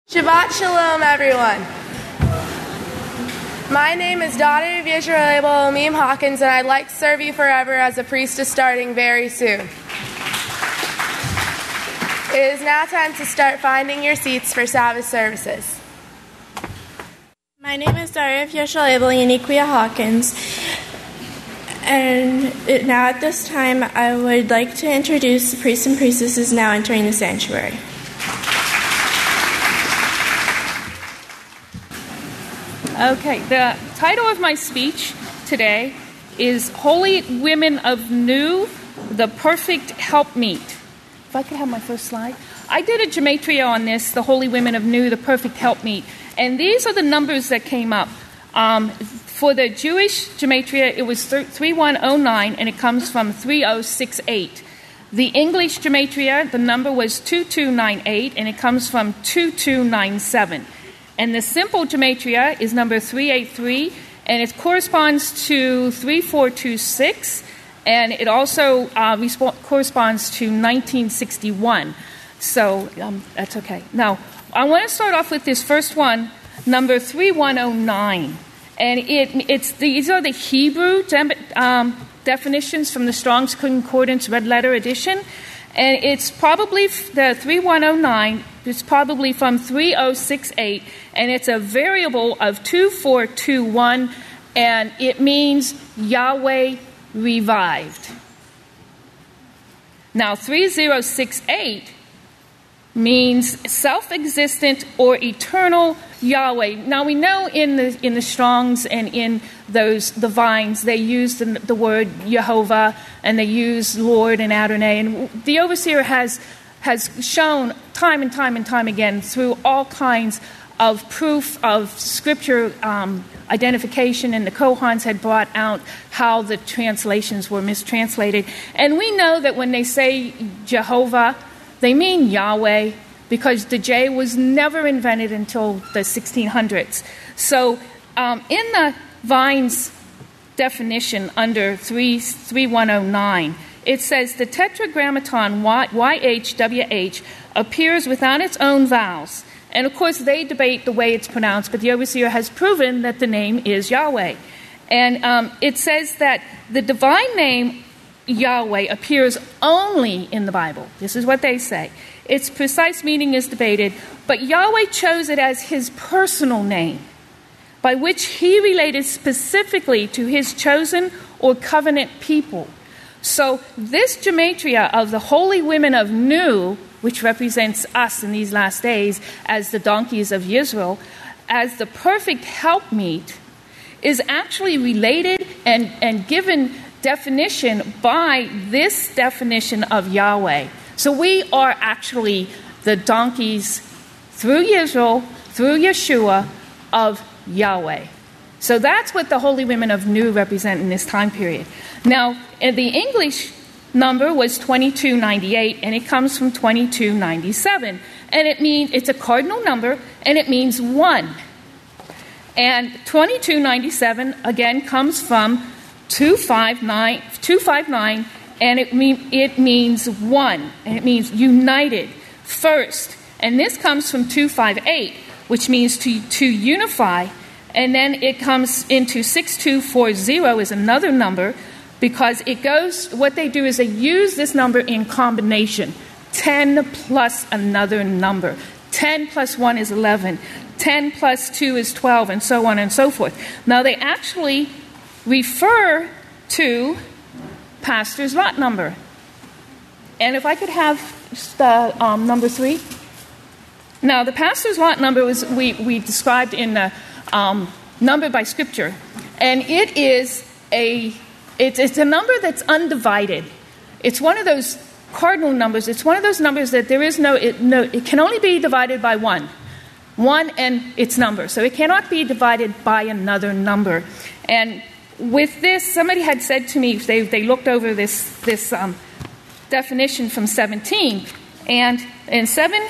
Shabbat Shalom, everyone. My name is daughter of Yisrael Omim Hawkins, and I'd like to serve you forever as a priestess starting very soon. It is now time to start finding your seats for Sabbath services. My name is daughter of Yisrael Uniquia Hawkins, and now at this time I would like to introduce the priests and priestesses now entering the sanctuary. Okay, the title of my speech today is Holy Women of Nu, the Perfect Helpmeet. If I could have my first slide. I did a gematria on this, the Holy Women of Nu, the Perfect Helpmeet. And these are the numbers that came up. For the Jewish gematria, it was 3109, and it comes from 3068. The English gematria, the number was 2298, and it comes from 2297. And the simple gematria is number 383, and it corresponds to 3426, and it also corresponds to 1961. So that's okay. Now, I want to start off with this first one, number 3109. And these are the Hebrew definitions from the Strong's Concordance Red Letter Edition. And it's probably, the 3109, it's probably from 3068, and it's a variable of 2421, and it means Yahweh revived. Now, 3068 means self-existent or eternal Yahweh. Now, we know in the Strongs and in the Vines, they use the word Jehovah, and they use Lord and Adonai. And the overseer has shown time and time again through all kinds of proof of scripture identification, and the Kohans had brought out how the translations were mistranslated. And we know that when they say Jehovah, they mean Yahweh, because the J was never invented until the 1600s. So in the Vines definition under 3109, it says the tetragrammaton YHWH appears without its own vowels. And of course they debate the way it's pronounced, but the overseer has proven that the name is Yahweh. And it says that the divine name Yahweh appears only in the Bible. This is what they say. Its precise meaning is debated, but Yahweh chose it as his personal name, by which he related specifically to his chosen or covenant people. So this gematria of the Holy Women of Nu, which represents us in these last days as the donkeys of Israel, as the perfect helpmeet, is actually related and given definition by this definition of Yahweh. So we are actually the donkeys through Israel, through Yeshua, of Yahweh. So that's what the Holy Women of Nu represent in this time period. Now, the English number was 2298, and it comes from 2297. And it means, it's a cardinal number, and it means one. And 2297, again, comes from 259, and it means one, and it means united, first. And this comes from 258, which means to unify. And then it comes into 6240 is another number, because it goes, what they do is they use this number in combination. 10 plus another number. 10 plus 1 is 11. 10 plus 2 is 12, and so on and so forth. Now, they actually refer to pastor's lot number. And if I could have the number 3. Now, the pastor's lot number was we described in the number by scripture, and it is it's a number that's undivided. It's one of those cardinal numbers. It's one of those numbers that there is it can only be divided by one and its number. So it cannot be divided by another number. And with this, somebody had said to me, they looked over this definition from 17, and in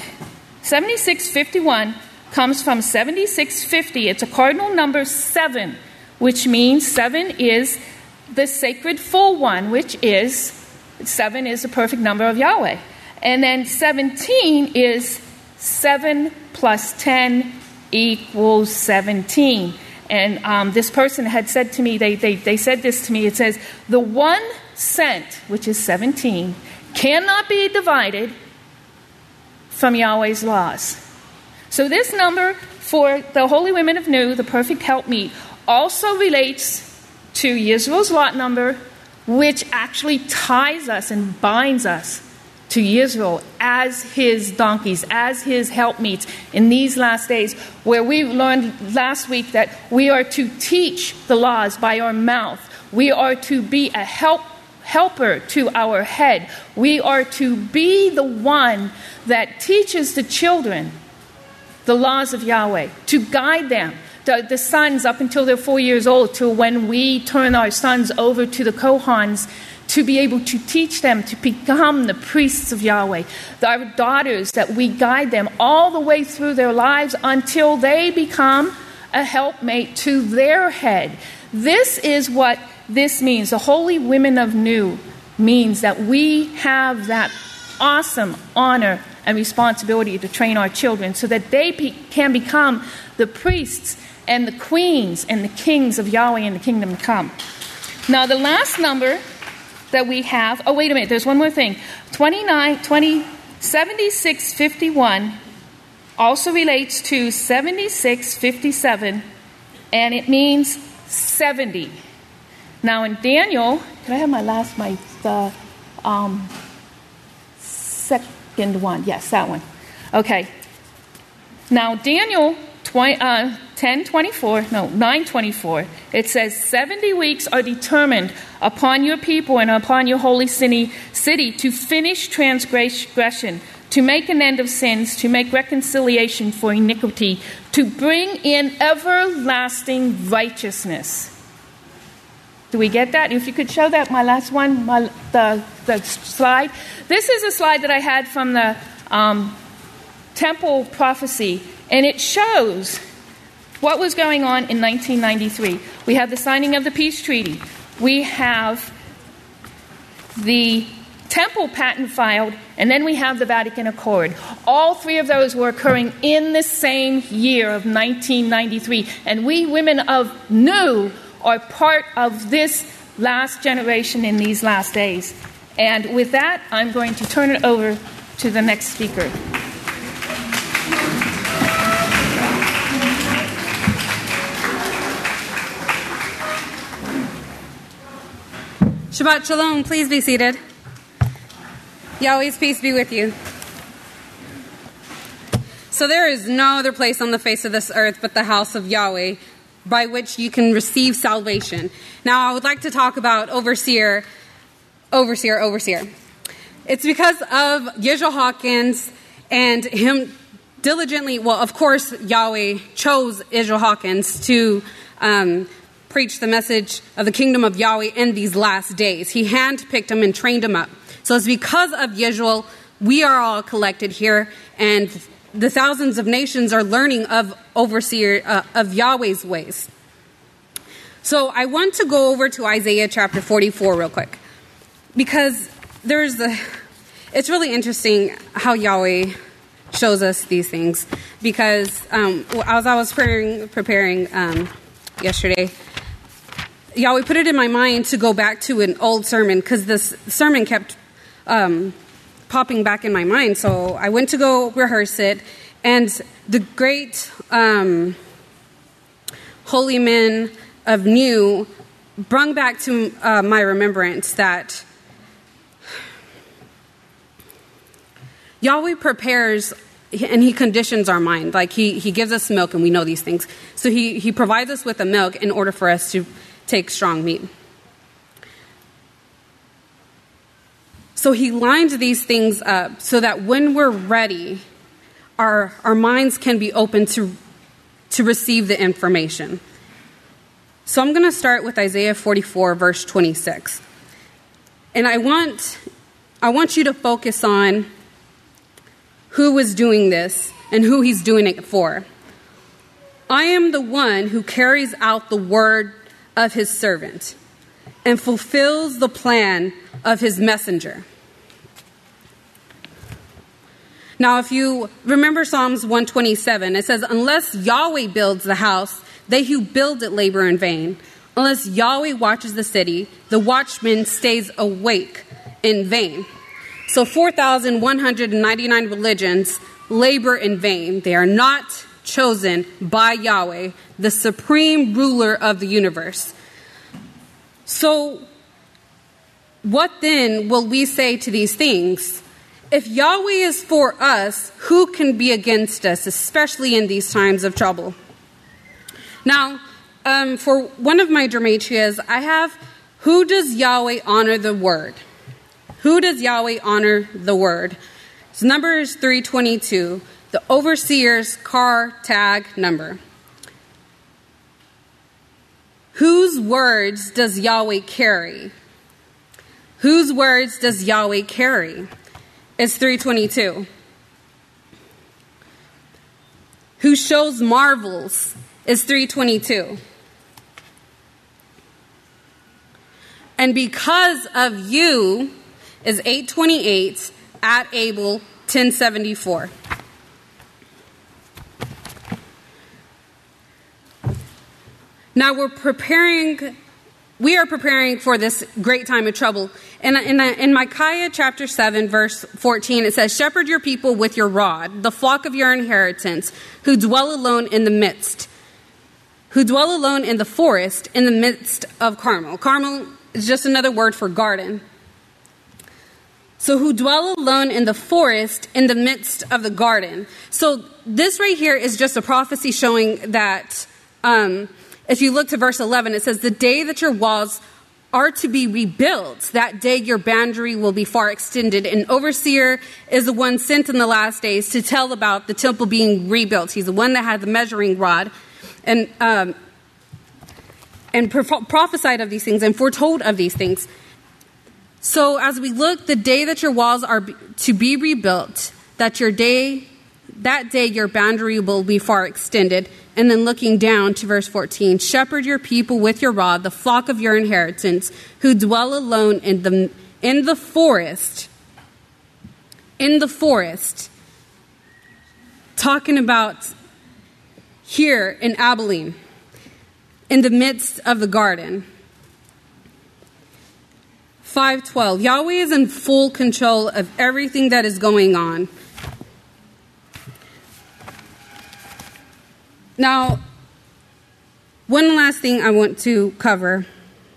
7651 comes from 7650. It's a cardinal number 7, which means 7 is the sacred full one, which is 7 is the perfect number of Yahweh. And then 17 is 7 plus plus 10 equals 17. And this person had said to me, they said this to me, it says, the 1 cent, which is 17, cannot be divided from Yahweh's laws. So this number for the holy women of Nu, the perfect helpmeet, also relates to Yisroel's lot number, which actually ties us and binds us to Yisroel as his donkeys, as his helpmeets in these last days, where we learned last week that we are to teach the laws by our mouth. We are to be a helper to our head. We are to be the one that teaches the children the laws of Yahweh, to guide them, the sons up until they're 4 years old, till when we turn our sons over to the Kohans, to be able to teach them to become the priests of Yahweh. Our daughters, that we guide them all the way through their lives until they become a helpmate to their head. This is what this means. The holy women of Nu means that we have that awesome honor and responsibility to train our children so that they can become the priests and the queens and the kings of Yahweh in the kingdom to come. Now, the last number that we have, oh, wait a minute, there's one more thing. 7651 also relates to 7657, and it means 70. Now, in Daniel, can I have the second one? Yes, that one. Okay. Now, Daniel 9:24, it says, 70 weeks are determined upon your people and upon your holy city to finish transgression, to make an end of sins, to make reconciliation for iniquity, to bring in everlasting righteousness. Do we get that? If you could show that, my last one, the slide. This is a slide that I had from the temple prophecy, and it shows what was going on in 1993. We have the signing of the peace treaty. We have the temple patent filed, and then we have the Vatican Accord. All three of those were occurring in the same year of 1993. And we women of Nu are part of this last generation in these last days. And with that, I'm going to turn it over to the next speaker. Shabbat Shalom, please be seated. Yahweh's peace be with you. So there is no other place on the face of this earth but the house of Yahweh, by which you can receive salvation. Now, I would like to talk about overseer. It's because of Yisroel Hawkins and him diligently, well, of course, Yahweh chose Yisroel Hawkins to preach the message of the kingdom of Yahweh in these last days. He handpicked him and trained him up. So it's because of Yisroel we are all collected here, and the thousands of nations are learning of of Yahweh's ways. So I want to go over to Isaiah chapter 44 real quick, because it's really interesting how Yahweh shows us these things. Because as I was preparing yesterday, Yahweh put it in my mind to go back to an old sermon, because this sermon kept popping back in my mind. So I went to go rehearse it, and the great holy men of Nu brung back to my remembrance that Yahweh prepares and he conditions our mind. Like he gives us milk, and we know these things. So he provides us with the milk in order for us to take strong meat. So he lines these things up so that when we're ready, our minds can be open to receive the information. So I'm going to start with Isaiah 44, verse 26. And I want you to focus on who was doing this and who he's doing it for. I am the one who carries out the word of his servant and fulfills the plan of his messenger. Now, if you remember Psalms 127, it says, unless Yahweh builds the house, they who build it labor in vain. Unless Yahweh watches the city, the watchman stays awake in vain. So 4,199 religions labor in vain. They are not chosen by Yahweh, the supreme ruler of the universe. So what then will we say to these things? If Yahweh is for us, who can be against us, especially in these times of trouble? Now, for one of my dramatrias, I have, who does Yahweh honor the word? Who does Yahweh honor the word? It's Numbers 3:22, the overseer's car tag number. Whose words does Yahweh carry? Whose words does Yahweh carry? It's 3:22. Who shows marvels is 3:22. And because of you is 8:28 at Abel 10:74. Now we are preparing for this great time of trouble. In Micaiah chapter 7, verse 14, it says, shepherd your people with your rod, the flock of your inheritance, who dwell alone in the forest, in the midst of Carmel. Carmel is just another word for garden. So who dwell alone in the forest, in the midst of the garden. So this right here is just a prophecy showing that, if you look to verse 11, it says, the day that your walls are to be rebuilt, that day your boundary will be far extended. An overseer is the one sent in the last days to tell about the temple being rebuilt. He's the one that had the measuring rod and prophesied of these things and foretold of these things. So as we look, the day that your walls are to be rebuilt, that day your boundary will be far extended. And then looking down to verse 14, shepherd your people with your rod, the flock of your inheritance, who dwell alone in the forest. In the forest. Talking about here in Abilene, in the midst of the garden. 5:12, Yahweh is in full control of everything that is going on. Now, one last thing I want to cover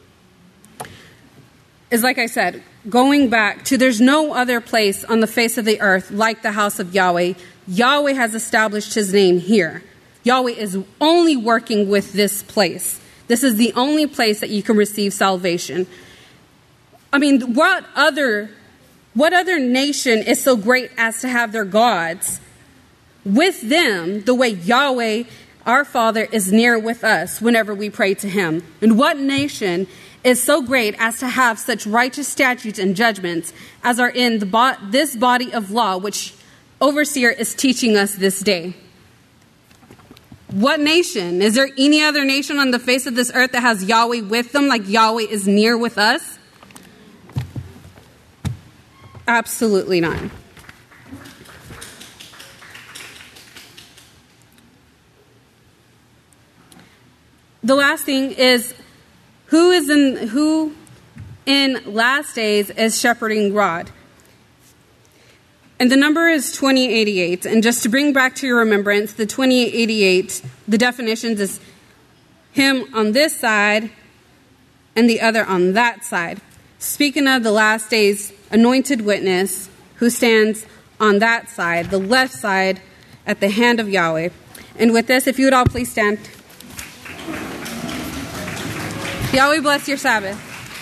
is, like I said, going back to there's no other place on the face of the earth like the house of Yahweh. Yahweh has established his name here. Yahweh is only working with this place. This is the only place that you can receive salvation. I mean, what other nation is so great as to have their gods with them the way Yahweh, our Father, is near with us whenever we pray to him? And what nation is so great as to have such righteous statutes and judgments as are in this body of law, which overseer is teaching us this day? What nation? Is there any other nation on the face of this earth that has Yahweh with them like Yahweh is near with us? Absolutely not. The last thing is, who in last days is shepherding rod? And the number is 2088. And just to bring back to your remembrance, the 2088, the definitions is him on this side and the other on that side. Speaking of the last days, anointed witness who stands on that side, the left side, at the hand of Yahweh. And with this, if you would all please stand. Yahweh bless your Sabbath.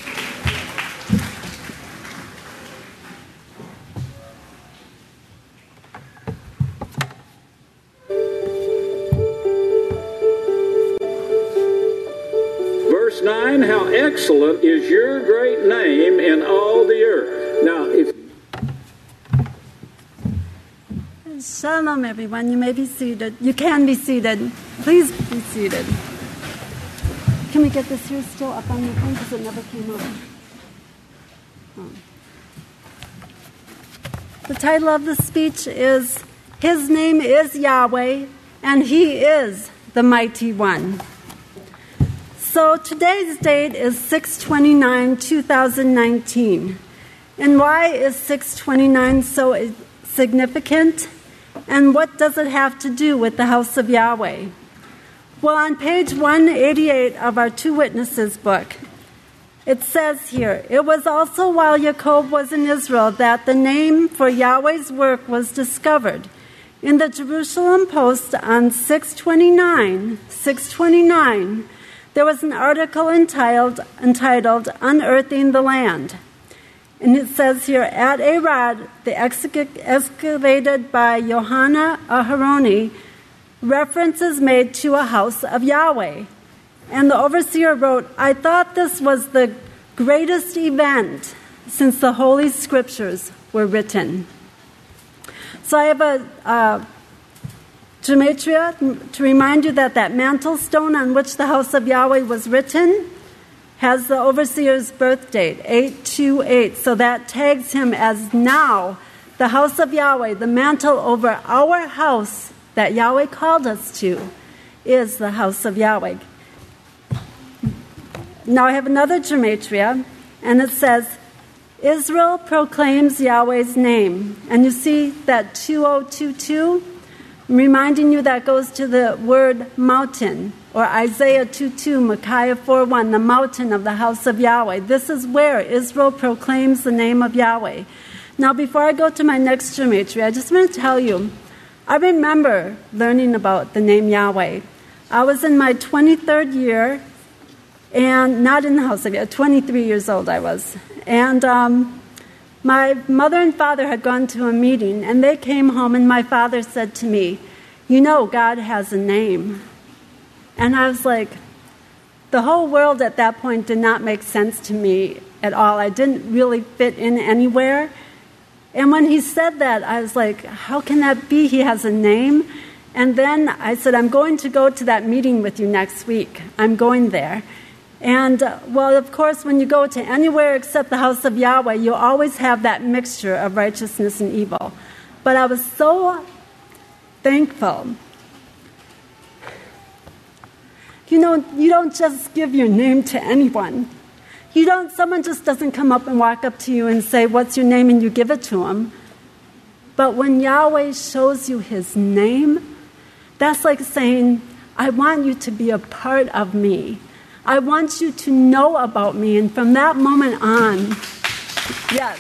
Verse 9, how excellent is your great name in all the earth. Now, Shalom, everyone. You may be seated. You can be seated. Please be seated. Can we get this here still up on the thing because it never came up? The title of the speech is, His Name is Yahweh, and He is the Mighty One. So today's date is 6/29/2019. And why is 6/29 so significant? And what does it have to do with the house of Yahweh? Well, on page 188 of our Two Witnesses book, it says here, it was also while Jacob was in Israel that the name for Yahweh's work was discovered. In the Jerusalem Post on 6/29, there was an article entitled Unearthing the Land. And it says here, at Arad, the excavated by Johanna Aharoni, references made to a house of Yahweh. And the overseer wrote, I thought this was the greatest event since the Holy Scriptures were written. So I have a gematria to remind you that mantle stone on which the house of Yahweh was written has the overseer's birth date, 828. So that tags him as now the house of Yahweh, the mantle over our house that Yahweh called us to, is the house of Yahweh. Now I have another gematria, and it says, Israel proclaims Yahweh's name. And you see that 2022, reminding you that goes to the word mountain, or Isaiah 2:2, Micaiah 4:1, the mountain of the house of Yahweh. This is where Israel proclaims the name of Yahweh. Now before I go to my next gematria, I just want to tell you, I remember learning about the name Yahweh. I was in my 23rd year, and not in the house of Yahweh, 23 years old I was. And my mother and father had gone to a meeting, and they came home, and my father said to me, you know, God has a name. And I was like, the whole world at that point did not make sense to me at all. I didn't really fit in anywhere. And when he said that, I was like, how can that be? He has a name. And then I said, I'm going to go to that meeting with you next week. I'm going there. And, well, of course, when you go to anywhere except the house of Yahweh, you always have that mixture of righteousness and evil. But I was so thankful. You know, you don't just give your name to anyone. Someone just doesn't come up and walk up to you and say, what's your name? And you give it to them. But when Yahweh shows you his name, that's like saying, I want you to be a part of me. I want you to know about me. And from that moment on, yes,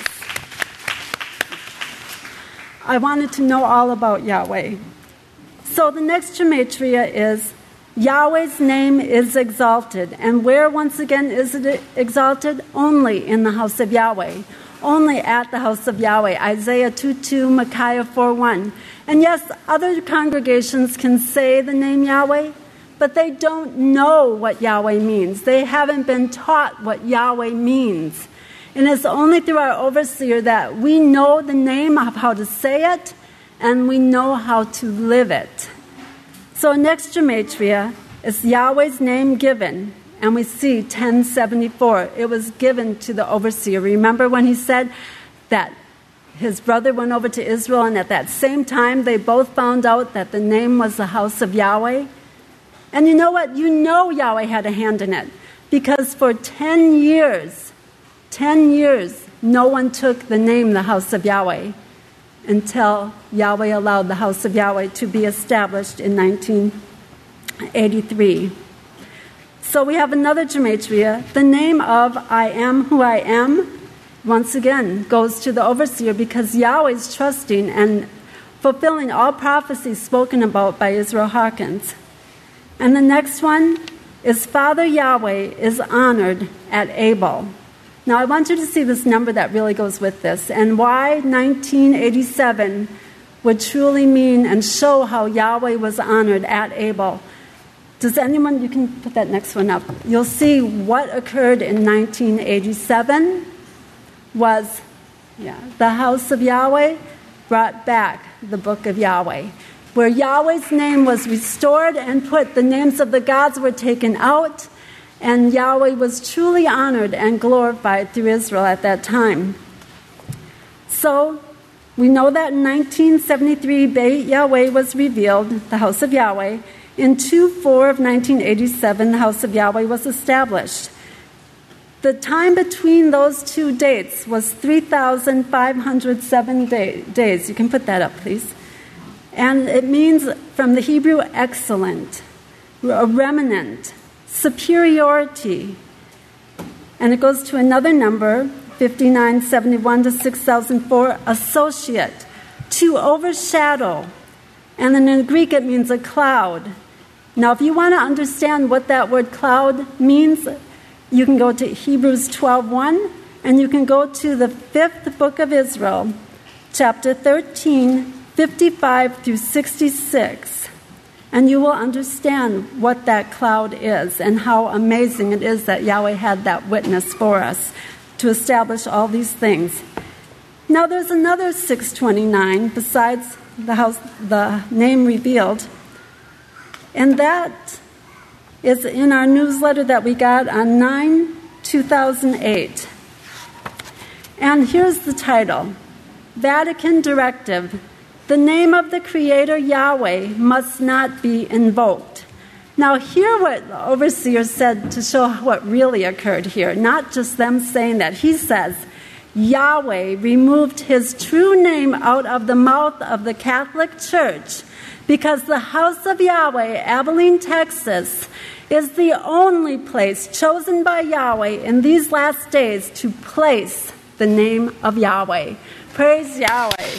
I wanted to know all about Yahweh. So the next gematria is, Yahweh's name is exalted. And where, once again, is it exalted? Only in the house of Yahweh. Only at the house of Yahweh. Isaiah 2:2, Micaiah 4:1. And yes, other congregations can say the name Yahweh, but they don't know what Yahweh means. They haven't been taught what Yahweh means. And it's only through our overseer that we know the name of how to say it, and we know how to live it. So next gematria is Yahweh's name given, and we see 1074. It was given to the overseer. Remember when he said that his brother went over to Israel, and at that same time they both found out that the name was the house of Yahweh? And you know what? You know Yahweh had a hand in it, because for 10 years, no one took the name the house of Yahweh, until Yahweh allowed the house of Yahweh to be established in 1983. So we have another gematria. The name of I am who I am, once again, goes to the overseer, because Yahweh is trusting and fulfilling all prophecies spoken about by Israel Hawkins. And the next one is Father Yahweh is honored at Abel. Now, I want you to see this number that really goes with this, and why 1987 would truly mean and show how Yahweh was honored at Abel. Does anyone, you can put that next one up. You'll see what occurred in 1987 was, the house of Yahweh brought back the book of Yahweh, where Yahweh's name was restored and the names of the gods were taken out, and Yahweh was truly honored and glorified through Israel at that time. So We know that in 1973, Beit Yahweh was revealed, the house of Yahweh. In 2/4 of 1987, the house of Yahweh was established. The time between those two dates was 3,507 days. You can put that up, please. And it means from the Hebrew excellent, a remnant, superiority. And it goes to another number, 5971 to 6004, associate, to overshadow. And then in Greek it means a cloud. Now if you want to understand what that word cloud means, you can go to Hebrews 12:1, and you can go to the 5th book of Israel, chapter 13, 55 through 66. And you will understand what that cloud is and how amazing it is that Yahweh had that witness for us to establish all these things. Now there's another 629 besides the name revealed, and that is in our newsletter that we got on 9/2008. And here's the title, Vatican Directive. The name of the Creator Yahweh must not be invoked. Now hear what the overseer said to show what really occurred here, not just them saying that. He says, Yahweh removed his true name out of the mouth of the Catholic Church because the house of Yahweh, Abilene, Texas, is the only place chosen by Yahweh in these last days to place the name of Yahweh. Praise Yahweh.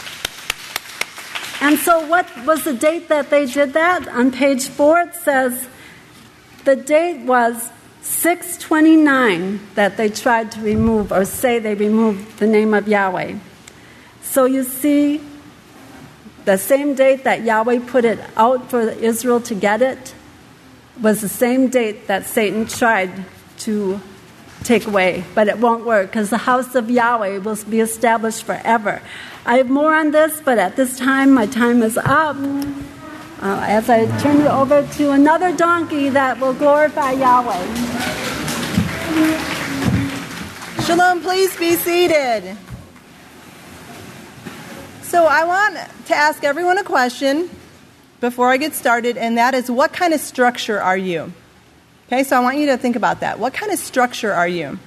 And so what was the date that they did that? On page 4 it says the date was 6/29 that they tried to remove or say they removed the name of Yahweh. So you see, the same date that Yahweh put it out for Israel to get it was the same date that Satan tried to take away. But it won't work because the house of Yahweh will be established forever. I have more on this, but at this time, my time is up. As I turn it over to another donkey that will glorify Yahweh. Shalom, please be seated. So I want to ask everyone a question before I get started, and that is, what kind of structure are you? Okay, so I want you to think about that. What kind of structure are you?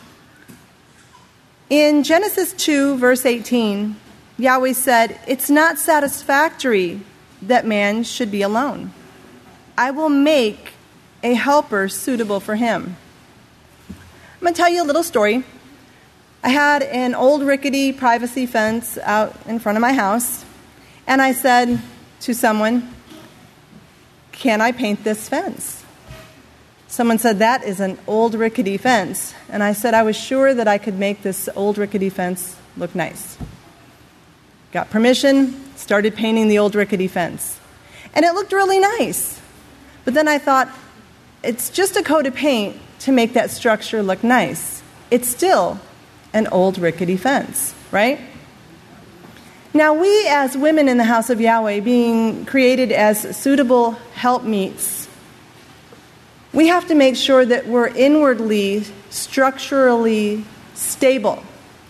In Genesis 2, verse 18, Yahweh said, "It's not satisfactory that man should be alone. I will make a helper suitable for him." I'm going to tell you a little story. I had an old rickety privacy fence out in front of my house, and I said to someone, "Can I paint this fence?" Someone said, "That is an old rickety fence." And I said I was sure that I could make this old rickety fence look nice. Got permission, started painting the old rickety fence. And it looked really nice. But then I thought, it's just a coat of paint to make that structure look nice. It's still an old rickety fence, right? Now we as women in the house of Yahweh, being created as suitable helpmeets, we have to make sure that we're inwardly, structurally stable.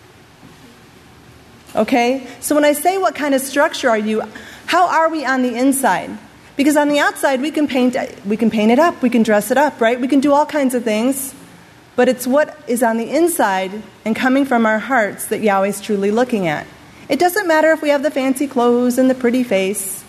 Okay? So when I say what kind of structure are you, how are we on the inside? Because on the outside we can paint it up, we can dress it up, right? We can do all kinds of things. But it's what is on the inside and coming from our hearts that Yahweh's truly looking at. It doesn't matter if we have the fancy clothes and the pretty face,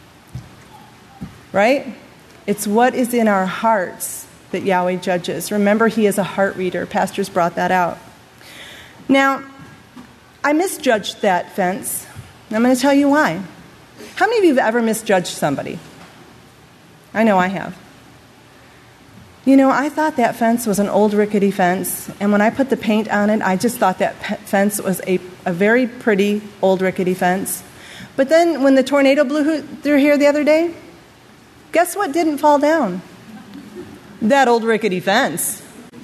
right? It's what is in our hearts that Yahweh judges. Remember, he is a heart reader. Pastors brought that out. Now, I misjudged that fence, and I'm going to tell you why. How many of you have ever misjudged somebody? I know I have. You know, I thought that fence was an old rickety fence, and when I put the paint on it, I just thought that fence was a very pretty old rickety fence. But then when the tornado blew through here the other day, guess what didn't fall down? That old rickety fence.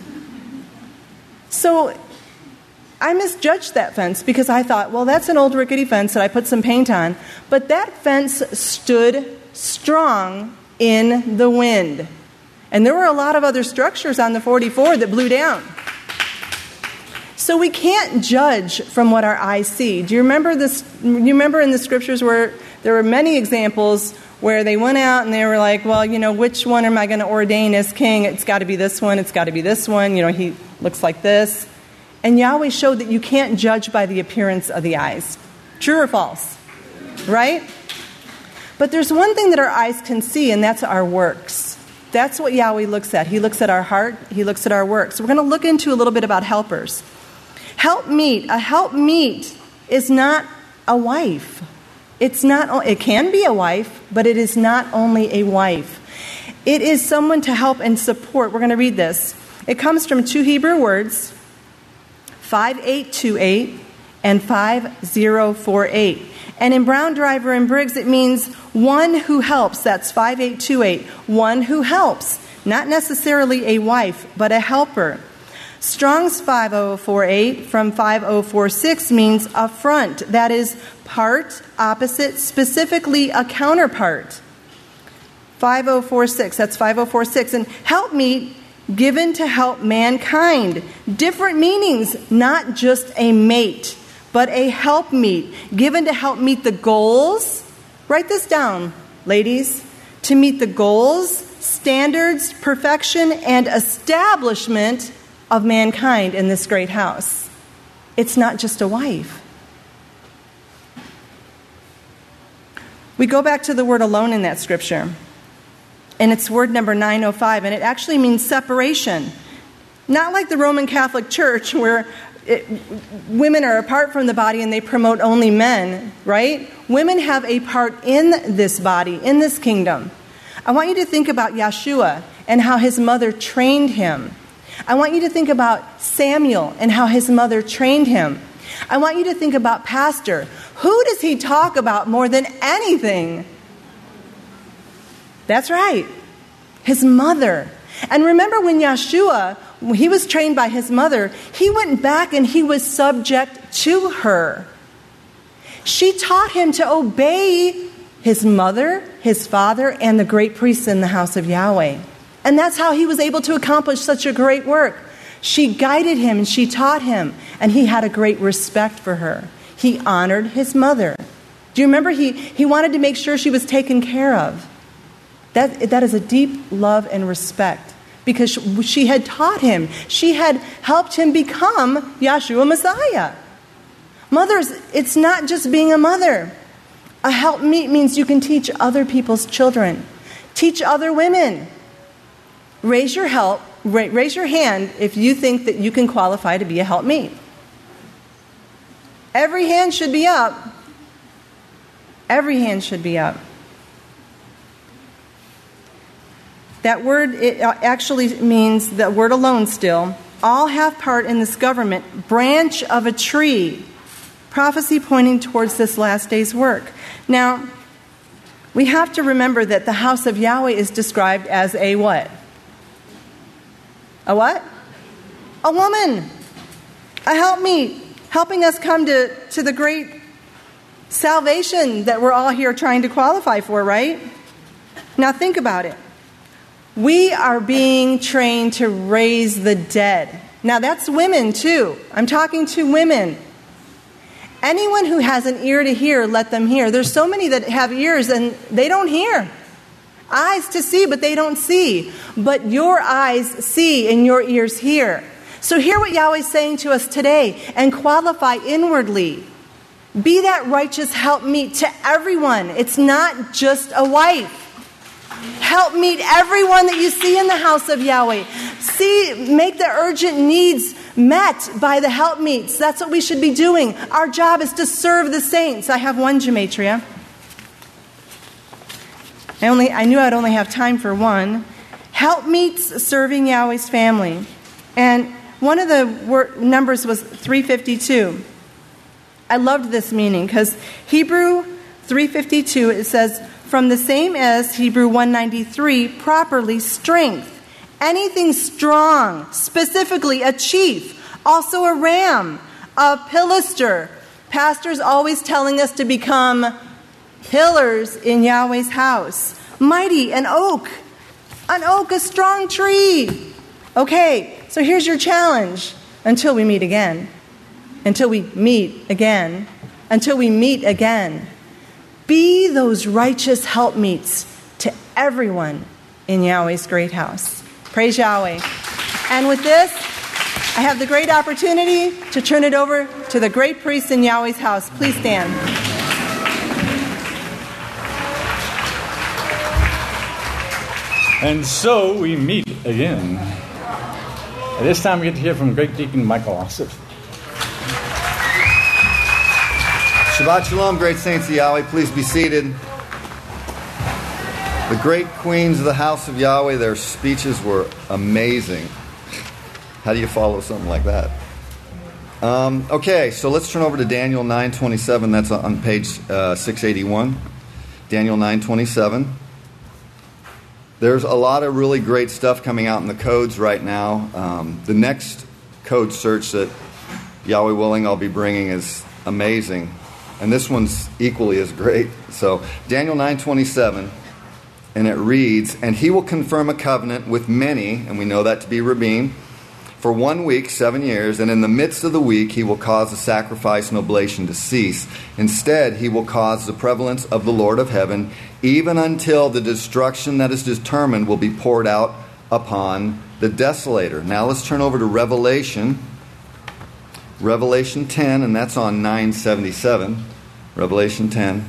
So I misjudged that fence because I thought, well, that's an old rickety fence that I put some paint on. But that fence stood strong in the wind. And there were a lot of other structures on the 44 that blew down. So we can't judge from what our eyes see. Do you remember this? You remember in the scriptures where there were many examples where they went out and they were like, well, which one am I going to ordain as king? It's got to be this one. It's got to be this one. He looks like this. And Yahweh showed that you can't judge by the appearance of the eyes. True or false? Right? But there's one thing that our eyes can see, and that's our works. That's what Yahweh looks at. He looks at our heart. He looks at our works. So we're going to look into a little bit about helpers. Helpmeet. A helpmeet is not a wife. It can be a wife, but it is not only a wife. It is someone to help and support. We're going to read this. It comes from two Hebrew words, 5828 and 5048. And in Brown, Driver, and Briggs, it means one who helps. That's 5828. One who helps. Not necessarily a wife, but a helper. Strong's 5048 from 5046 means a front. That is part, opposite, specifically a counterpart. 5046, that's 5046. And helpmeet, given to help mankind. Different meanings, not just a mate, but a helpmeet, given to help meet the goals. Write this down, ladies. To meet the goals, standards, perfection, and establishment of mankind in this great house. It's not just a wife. We go back to the word alone in that scripture. And it's word number 905, and it actually means separation. Not like the Roman Catholic Church where women are apart from the body and they promote only men, right? Women have a part in this body, in this kingdom. I want you to think about Yeshua and how his mother trained him. I want you to think about Samuel and how his mother trained him. I want you to think about Pastor. Who does he talk about more than anything? That's right, his mother. And remember when Yeshua, he was trained by his mother, he went back and he was subject to her. She taught him to obey his mother, his father, and the great priests in the house of Yahweh. And that's how he was able to accomplish such a great work. She guided him and she taught him, and he had a great respect for her. He honored his mother. Do you remember he wanted to make sure she was taken care of? That is a deep love and respect because she had taught him. She had helped him become Yeshua Messiah. Mothers, it's not just being a mother. A helpmeet means you can teach other people's children. Teach other women. Raise your hand if you think that you can qualify to be a helpmeet. Every hand should be up. Every hand should be up. That word, it actually means, that word alone still, all have part in this government, branch of a tree, prophecy pointing towards this last day's work. Now, we have to remember that the house of Yahweh is described as a what? A what? A woman. A helpmeet, helping us come to the great salvation that we're all here trying to qualify for, right? Now think about it. We are being trained to raise the dead. Now that's women too. I'm talking to women. Anyone who has an ear to hear, let them hear. There's so many that have ears and they don't hear. Eyes to see, but they don't see. But your eyes see and your ears hear. So hear what Yahweh's saying to us today and qualify inwardly. Be that righteous helpmeet to everyone. It's not just a wife. Helpmeet everyone that you see in the house of Yahweh. Make the urgent needs met by the helpmeets. That's what we should be doing. Our job is to serve the saints. I have one gematria. I knew I'd only have time for one. Helpmeets serving Yahweh's family. And one of the numbers was 352. I loved this meaning because Hebrew 352, it says, from the same as Hebrew 193, properly strength. Anything strong, specifically a chief, also a ram, a pilaster. Pastors always telling us to become pillars in Yahweh's house. Mighty, an oak, a strong tree. Okay, so here's your challenge. until we meet again. Until we meet again. Until we meet again. Be those righteous helpmeets to everyone in Yahweh's great house. Praise Yahweh. And with this, I have the great opportunity to turn it over to the great priest in Yahweh's house. Please stand. And so we meet again. At this time, we get to hear from Great Deacon Michael Ossoff. Shabbat Shalom, great saints of Yahweh. Please be seated. The great queens of the house of Yahweh, their speeches were amazing. How do you follow something like that? Okay, so let's turn over to Daniel 9:27. That's on page 681. Daniel 9:27. There's a lot of really great stuff coming out in the codes right now. The next code search that, Yahweh willing, I'll be bringing is amazing. And this one's equally as great. So Daniel 9:27, and it reads, "And he will confirm a covenant with many," and we know that to be Rabim, "for 1 week, 7 years, and in the midst of the week he will cause the sacrifice and oblation to cease. Instead, he will cause the prevalence of the Lord of heaven, even until the destruction that is determined will be poured out upon the desolator." Now let's turn over to Revelation 10, and that's on 977. Revelation 10,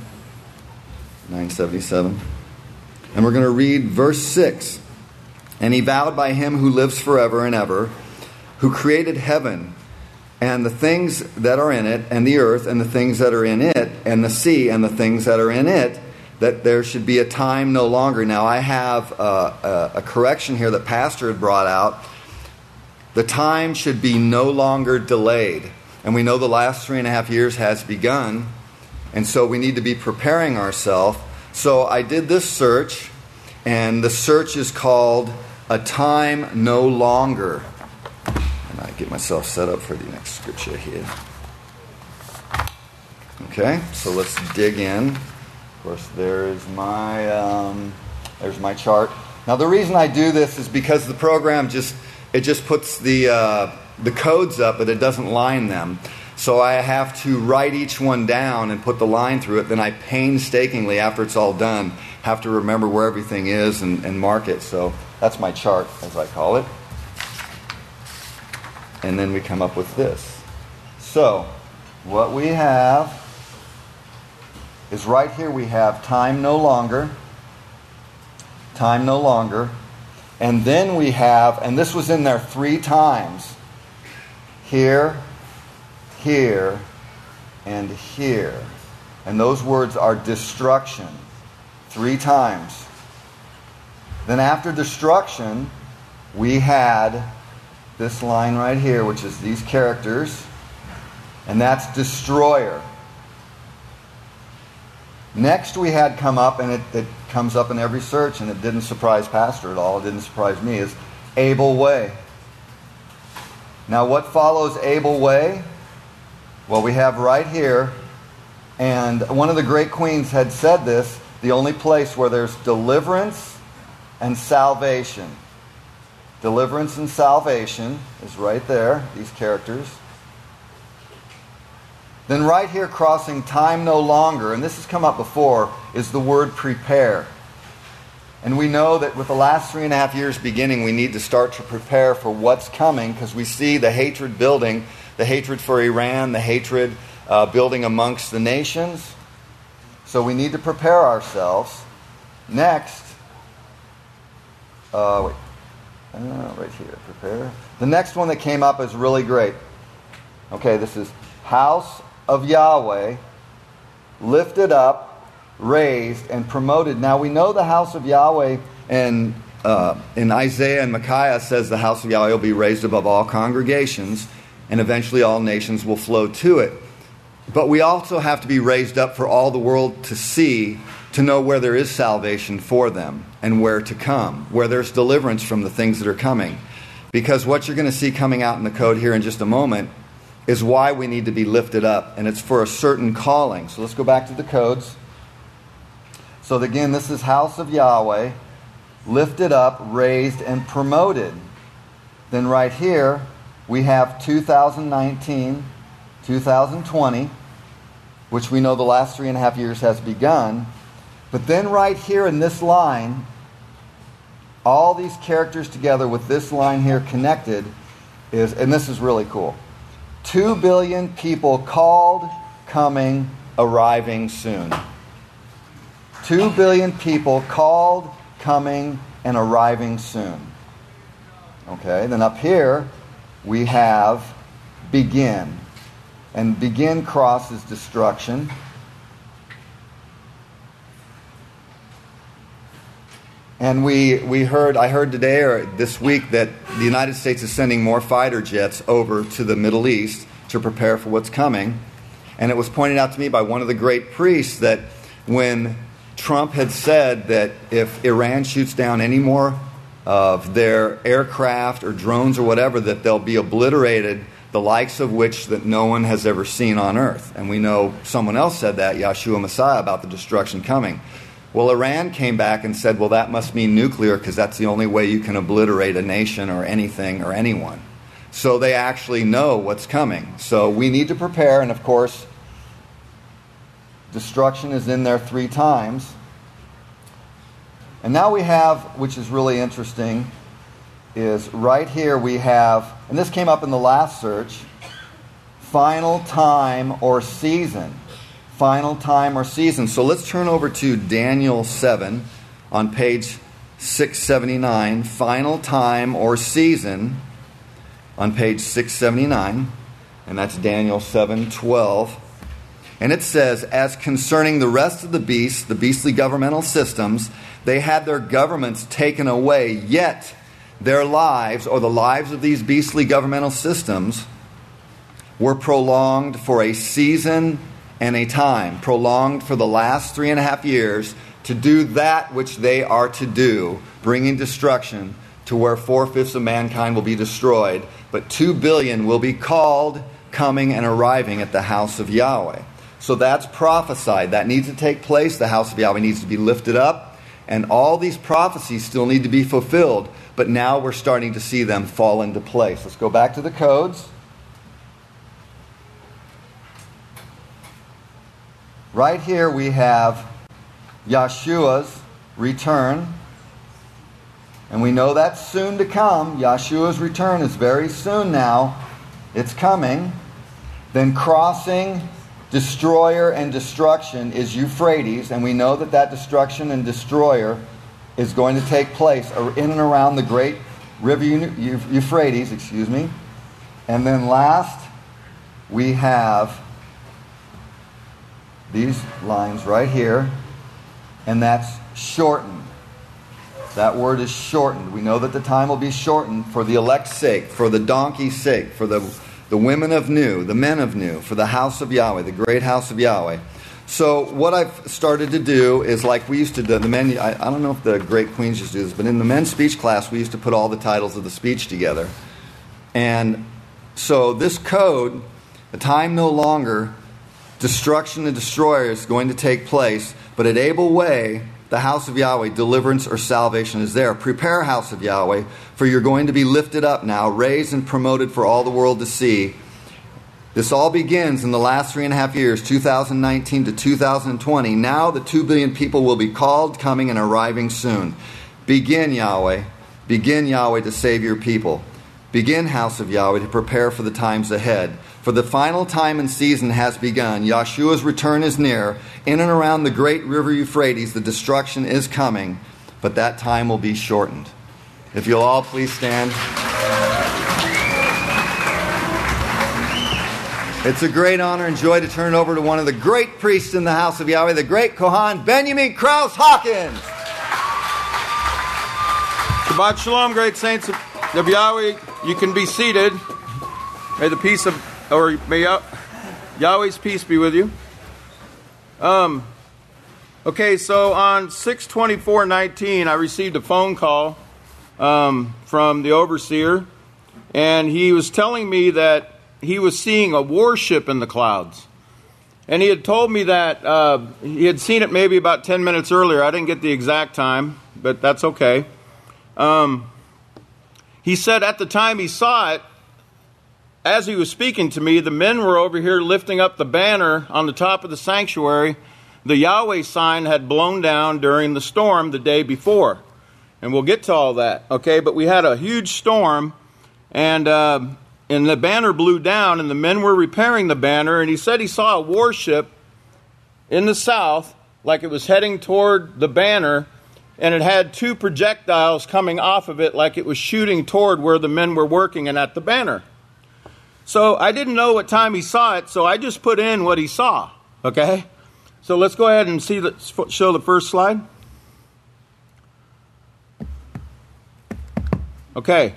977. And we're going to read verse 6. "And he vowed by him who lives forever and ever, who created heaven and the things that are in it, and the earth and the things that are in it, and the sea and the things that are in it, that there should be a time no longer." Now I have a correction here that Pastor had brought out. The time should be no longer delayed. And we know the last 3.5 years has begun. And so we need to be preparing ourselves. So I did this search. And the search is called "A Time No Longer." And I get myself set up for the next scripture here. Okay, so let's dig in. Of course, there's my chart. Now the reason I do this is because the program just puts the codes up, but it doesn't line them. So I have to write each one down and put the line through it. Then I painstakingly, after it's all done, have to remember where everything is and mark it. So that's my chart, as I call it. And then we come up with this. So what we have is right here we have time no longer. Time no longer. And then we have, and this was in there 3 times, here, here, and here. And those words are destruction. 3 times. Then after destruction, we had this line right here, which is these characters, and that's destroyer. Next we had come up, and it comes up in every search, and it didn't surprise Pastor at all, it didn't surprise me, is Abel Way. Now what follows Abel Way? Well, we have right here, and one of the great queens had said this, the only place where there's deliverance and salvation. Deliverance and salvation is right there, these characters. Then right here, crossing time no longer, and this has come up before, is the word prepare. And we know that with the last 3.5 years beginning, we need to start to prepare for what's coming, because we see the hatred building, the hatred for Iran, the hatred building amongst the nations. So we need to prepare ourselves. Next, right here, prepare. The next one that came up is really great. Okay, this is house of Yahweh, lifted up, raised, and promoted. Now we know the house of Yahweh, and in Isaiah and Micaiah says the house of Yahweh will be raised above all congregations, and eventually all nations will flow to it. But we also have to be raised up for all the world to see, to know where there is salvation for them and where to come, where there's deliverance from the things that are coming. Because what you're going to see coming out in the code here in just a moment is why we need to be lifted up, and it's for a certain calling. So let's go back to the codes. So again, this is house of Yahweh, lifted up, raised, and promoted. Then right here, we have 2019, 2020, which we know the last 3.5 years has begun. But then right here in this line, all these characters together with this line here connected is, and this is really cool, 2 billion people called, coming, arriving soon. 2 billion people called, coming, and arriving soon. Okay, then up here we have begin. And begin crosses destruction. And I heard today or this week that the United States is sending more fighter jets over to the Middle East to prepare for what's coming. And it was pointed out to me by one of the great priests that when Trump had said that if Iran shoots down any more of their aircraft or drones or whatever, that they'll be obliterated, the likes of which that no one has ever seen on earth. And we know someone else said that, Yeshua Messiah, about the destruction coming. Well, Iran came back and said, well, that must mean nuclear because that's the only way you can obliterate a nation or anything or anyone. So they actually know what's coming. So we need to prepare, and of course, destruction is in there 3 times. And now we have, which is really interesting, is right here we have, and this came up in the last search, final time or season. Final time or season. So let's turn over to Daniel 7 on page 679. Final time or season on page 679. And that's Daniel 7:12. And it says, as concerning the rest of the beasts, the beastly governmental systems, they had their governments taken away, yet their lives, or the lives of these beastly governmental systems, were prolonged for a season and a time, prolonged for the last 3.5 years to do that which they are to do, bringing destruction to where 4/5 of mankind will be destroyed, but 2 billion will be called, coming, and arriving at the house of Yahweh. So that's prophesied. That needs to take place. The house of Yahweh needs to be lifted up, and all these prophecies still need to be fulfilled, but now we're starting to see them fall into place. Let's go back to the codes. Right here we have Yeshua's return. And we know that's soon to come. Yeshua's return is very soon now. It's coming. Then crossing, destroyer, and destruction is Euphrates. And we know that that destruction and destroyer is going to take place in and around the great river Euphrates. And then last, we have these lines right here, and that's shortened. That word is shortened. We know that the time will be shortened for the elect's sake, for the donkey's sake, for the women of Nu, the men of Nu, for the house of Yahweh, the great house of Yahweh. So what I've started to do is like we used to do, the men, I don't know if the great queens used to do this, but in the men's speech class we used to put all the titles of the speech together. And so this code, the time no longer, destruction and destroyer is going to take place, but at Abel Way, the house of Yahweh, deliverance or salvation is there. Prepare, house of Yahweh, for you're going to be lifted up now, raised and promoted for all the world to see. This all begins in the last 3.5 years, 2019 to 2020. Now the 2 billion people will be called, coming, and arriving soon. Begin, Yahweh. Begin, Yahweh, to save your people. Begin, house of Yahweh, to prepare for the times ahead. For the final time and season has begun. Yeshua's return is near. In and around the great river Euphrates, the destruction is coming, but that time will be shortened. If you'll all please stand. It's a great honor and joy to turn it over to one of the great priests in the house of Yahweh, the great Kohan, Benjamin Krause Hawkins. Shabbat Shalom, great saints of Yahweh. You can be seated. May the peace of, or may Yahweh's peace be with you. Okay, so on 6/24/19, I received a phone call from the overseer, and he was telling me that he was seeing a warship in the clouds. And he had told me that he had seen it maybe about 10 minutes earlier. I didn't get the exact time, but that's okay. He said at the time he saw it, as he was speaking to me, the men were over here lifting up the banner on the top of the sanctuary. The Yahweh sign had blown down during the storm the day before. And we'll get to all that, okay? But we had a huge storm, and the banner blew down, and the men were repairing the banner, and he said he saw a warship in the south, like it was heading toward the banner, and it had two projectiles coming off of it like it was shooting toward where the men were working and at the banner. So I didn't know what time he saw it, so I just put in what he saw, okay? So let's go ahead and show the first slide. Okay.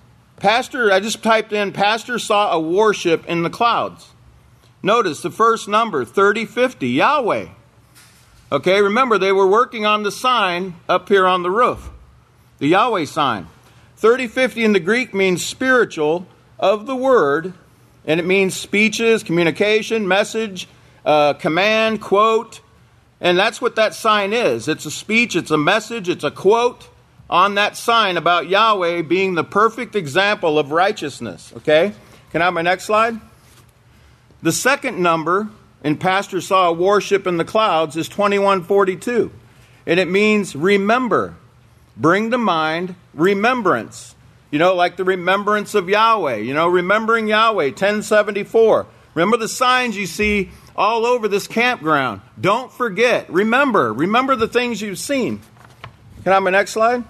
I just typed in, Pastor saw a warship in the clouds. Notice the first number, 3050, Yahweh. Okay, remember they were working on the sign up here on the roof, the Yahweh sign. 3050 in the Greek means spiritual of the word, and it means speeches, communication, message, command, quote, and that's what that sign is. It's a speech, it's a message, it's a quote on that sign about Yahweh being the perfect example of righteousness. Okay, can I have my next slide? The second number in Pastor saw a warship in the clouds is 2142, and it means remember, bring to mind remembrance. You know, like the remembrance of Yahweh, you know, remembering Yahweh, 1074. Remember the signs you see all over this campground. Don't forget. Remember the things you've seen. Can I have my next slide?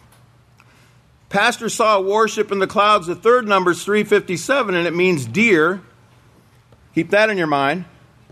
Pastor saw a warship in the clouds. The third number is 357, and it means deer. Keep that in your mind.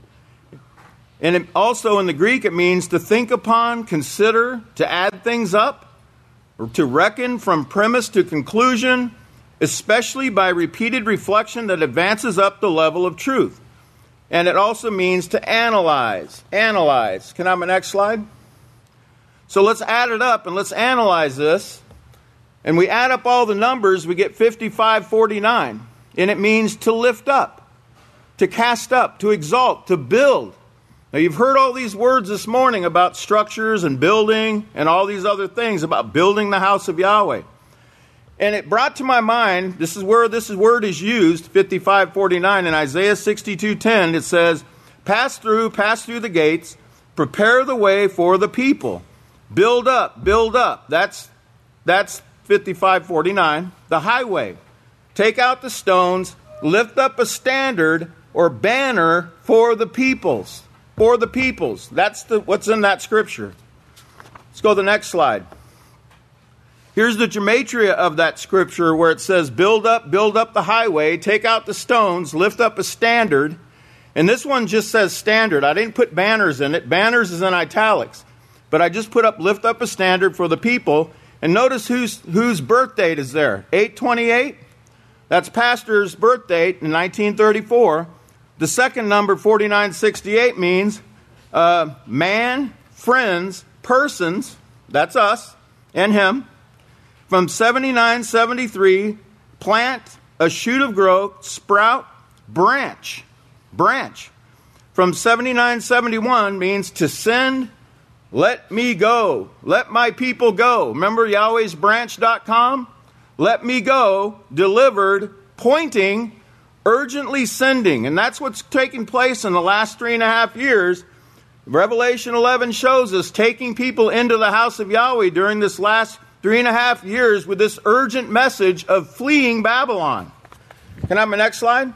And it also in the Greek, it means to think upon, consider, to add things up, or to reckon from premise to conclusion, especially by repeated reflection that advances up the level of truth. And it also means to analyze. Analyze. Can I have my next slide? So let's add it up and let's analyze this. And we add up all the numbers, we get 5549. And it means to lift up, to cast up, to exalt, to build. Now you've heard all these words this morning about structures and building and all these other things about building the house of Yahweh. And it brought to my mind, this is where this word is used, 5549. In Isaiah 62:10, it says, pass through the gates, prepare the way for the people. Build up, build up. That's 5549. The highway. Take out the stones, lift up a standard or banner for the peoples. For the peoples. That's what's in that scripture. Let's go to the next slide. Here's the gematria of that scripture where it says, build up the highway, take out the stones, lift up a standard. And this one just says standard. I didn't put banners in it. Banners is in italics. But I just put up, lift up a standard for the people. And notice whose birth date is there. 828. That's Pastor's birth date in 1934. The second number, 4968, means man, friends, persons. That's us and him. From 7973, plant, a shoot of growth, sprout, branch. From 7971 means to send, let me go, let my people go. Remember Yahweh'sBranch.com? Let me go, delivered, pointing, urgently sending. And that's what's taking place in the last 3.5 years. Revelation 11 shows us taking people into the house of Yahweh during this last 3.5 years with this urgent message of fleeing Babylon. Can I have my next slide?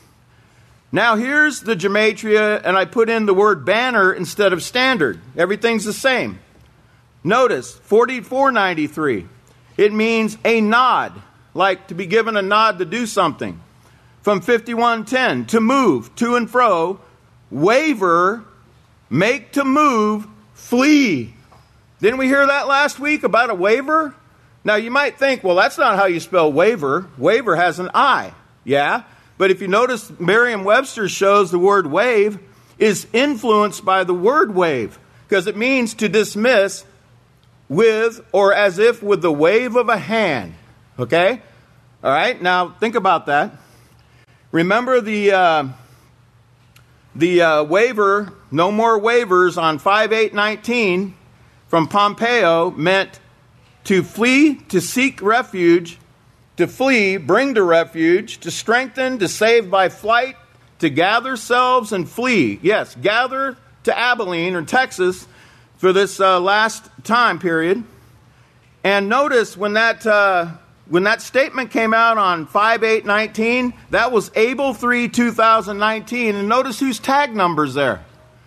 Now here's the gematria, and I put in the word banner instead of standard. Everything's the same. Notice, 4493. It means a nod, like to be given a nod to do something. From 5110, to move, to and fro, waver, make to move, flee. Didn't we hear that last week about a waver? Now you might think, well, that's not how you spell waver. Waver has an I, yeah? But if you notice, Merriam-Webster shows the word wave is influenced by the word wave, because it means to dismiss with or as if with the wave of a hand. Okay? All right, now think about that. Remember the waiver, no more waivers on 5/8/19 from Pompeo meant to flee, to seek refuge, to flee, bring to refuge, to strengthen, to save by flight, to gather selves and flee. Yes, gather to Abilene or Texas for this last time period. And notice when that statement came out on 5/8/19, that was Able 3, 2019. And notice whose tag number's there.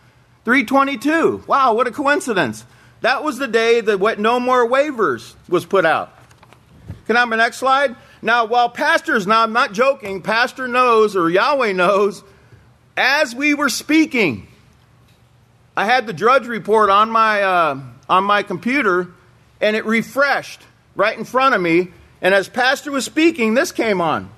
322. Wow, what a coincidence. That was the day that No More Waivers was put out. Can I have my next slide? Now, while pastors, now I'm not joking, pastor knows, or Yahweh knows, as we were speaking, I had the Drudge Report on my computer, and it refreshed right in front of me. And as pastor was speaking, this came on.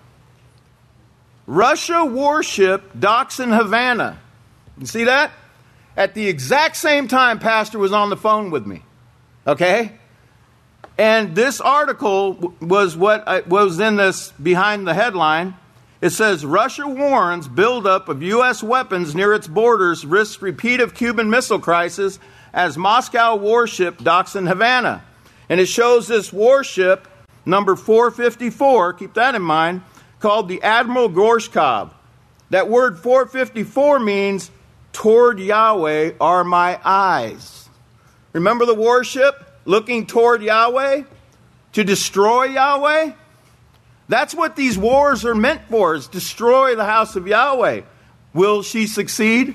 Russia warship docks in Havana. You see that? At the exact same time, pastor was on the phone with me. Okay? And this article was what was in this behind the headline. It says, Russia warns buildup of U.S. weapons near its borders risks repeat of Cuban Missile Crisis as Moscow warship docks in Havana. And it shows this warship, number 454, keep that in mind, called the Admiral Gorshkov. That word 454 means, toward Yahweh are my eyes. Remember the warship looking toward Yahweh? To destroy Yahweh? That's what these wars are meant for, is destroy the house of Yahweh. Will she succeed?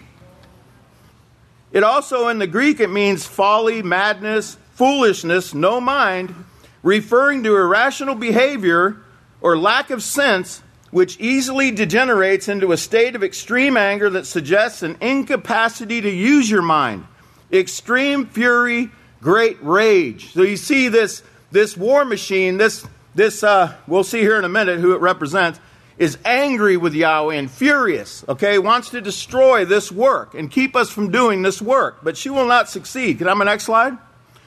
It also, in the Greek, it means folly, madness, foolishness, no mind, referring to irrational behavior or lack of sense, which easily degenerates into a state of extreme anger that suggests an incapacity to use your mind. Extreme fury, great rage. So you see this war machine, this we'll see here in a minute who it represents, is angry with Yahweh and furious, okay, wants to destroy this work and keep us from doing this work, but she will not succeed. Can I have my next slide?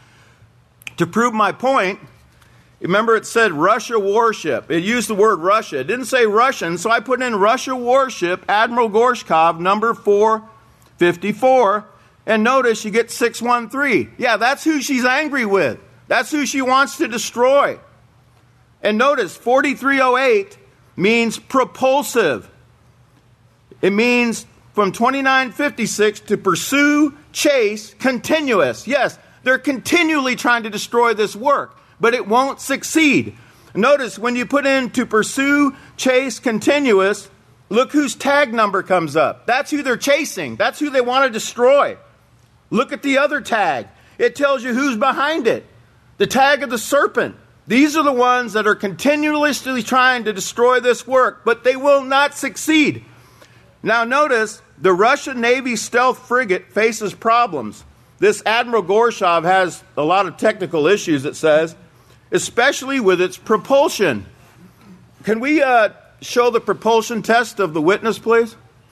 To prove my point, remember it said Russia warship. It used the word Russia. It didn't say Russian, so I put in Russia warship, Admiral Gorshkov, number 454, and notice you get 613. Yeah, that's who she's angry with. That's who she wants to destroy. And notice 4308 means propulsive. It means from 2956 to pursue, chase, continuous. Yes, they're continually trying to destroy this work, but it won't succeed. Notice when you put in to pursue, chase, continuous, look whose tag number comes up. That's who they're chasing. That's who they want to destroy. Look at the other tag. It tells you who's behind it. The tag of the serpent. These are the ones that are continuously trying to destroy this work, but they will not succeed. Now notice, the Russian Navy stealth frigate faces problems. This Admiral Gorshkov has a lot of technical issues, it says, especially with its propulsion. Can we show the propulsion test of the witness, please?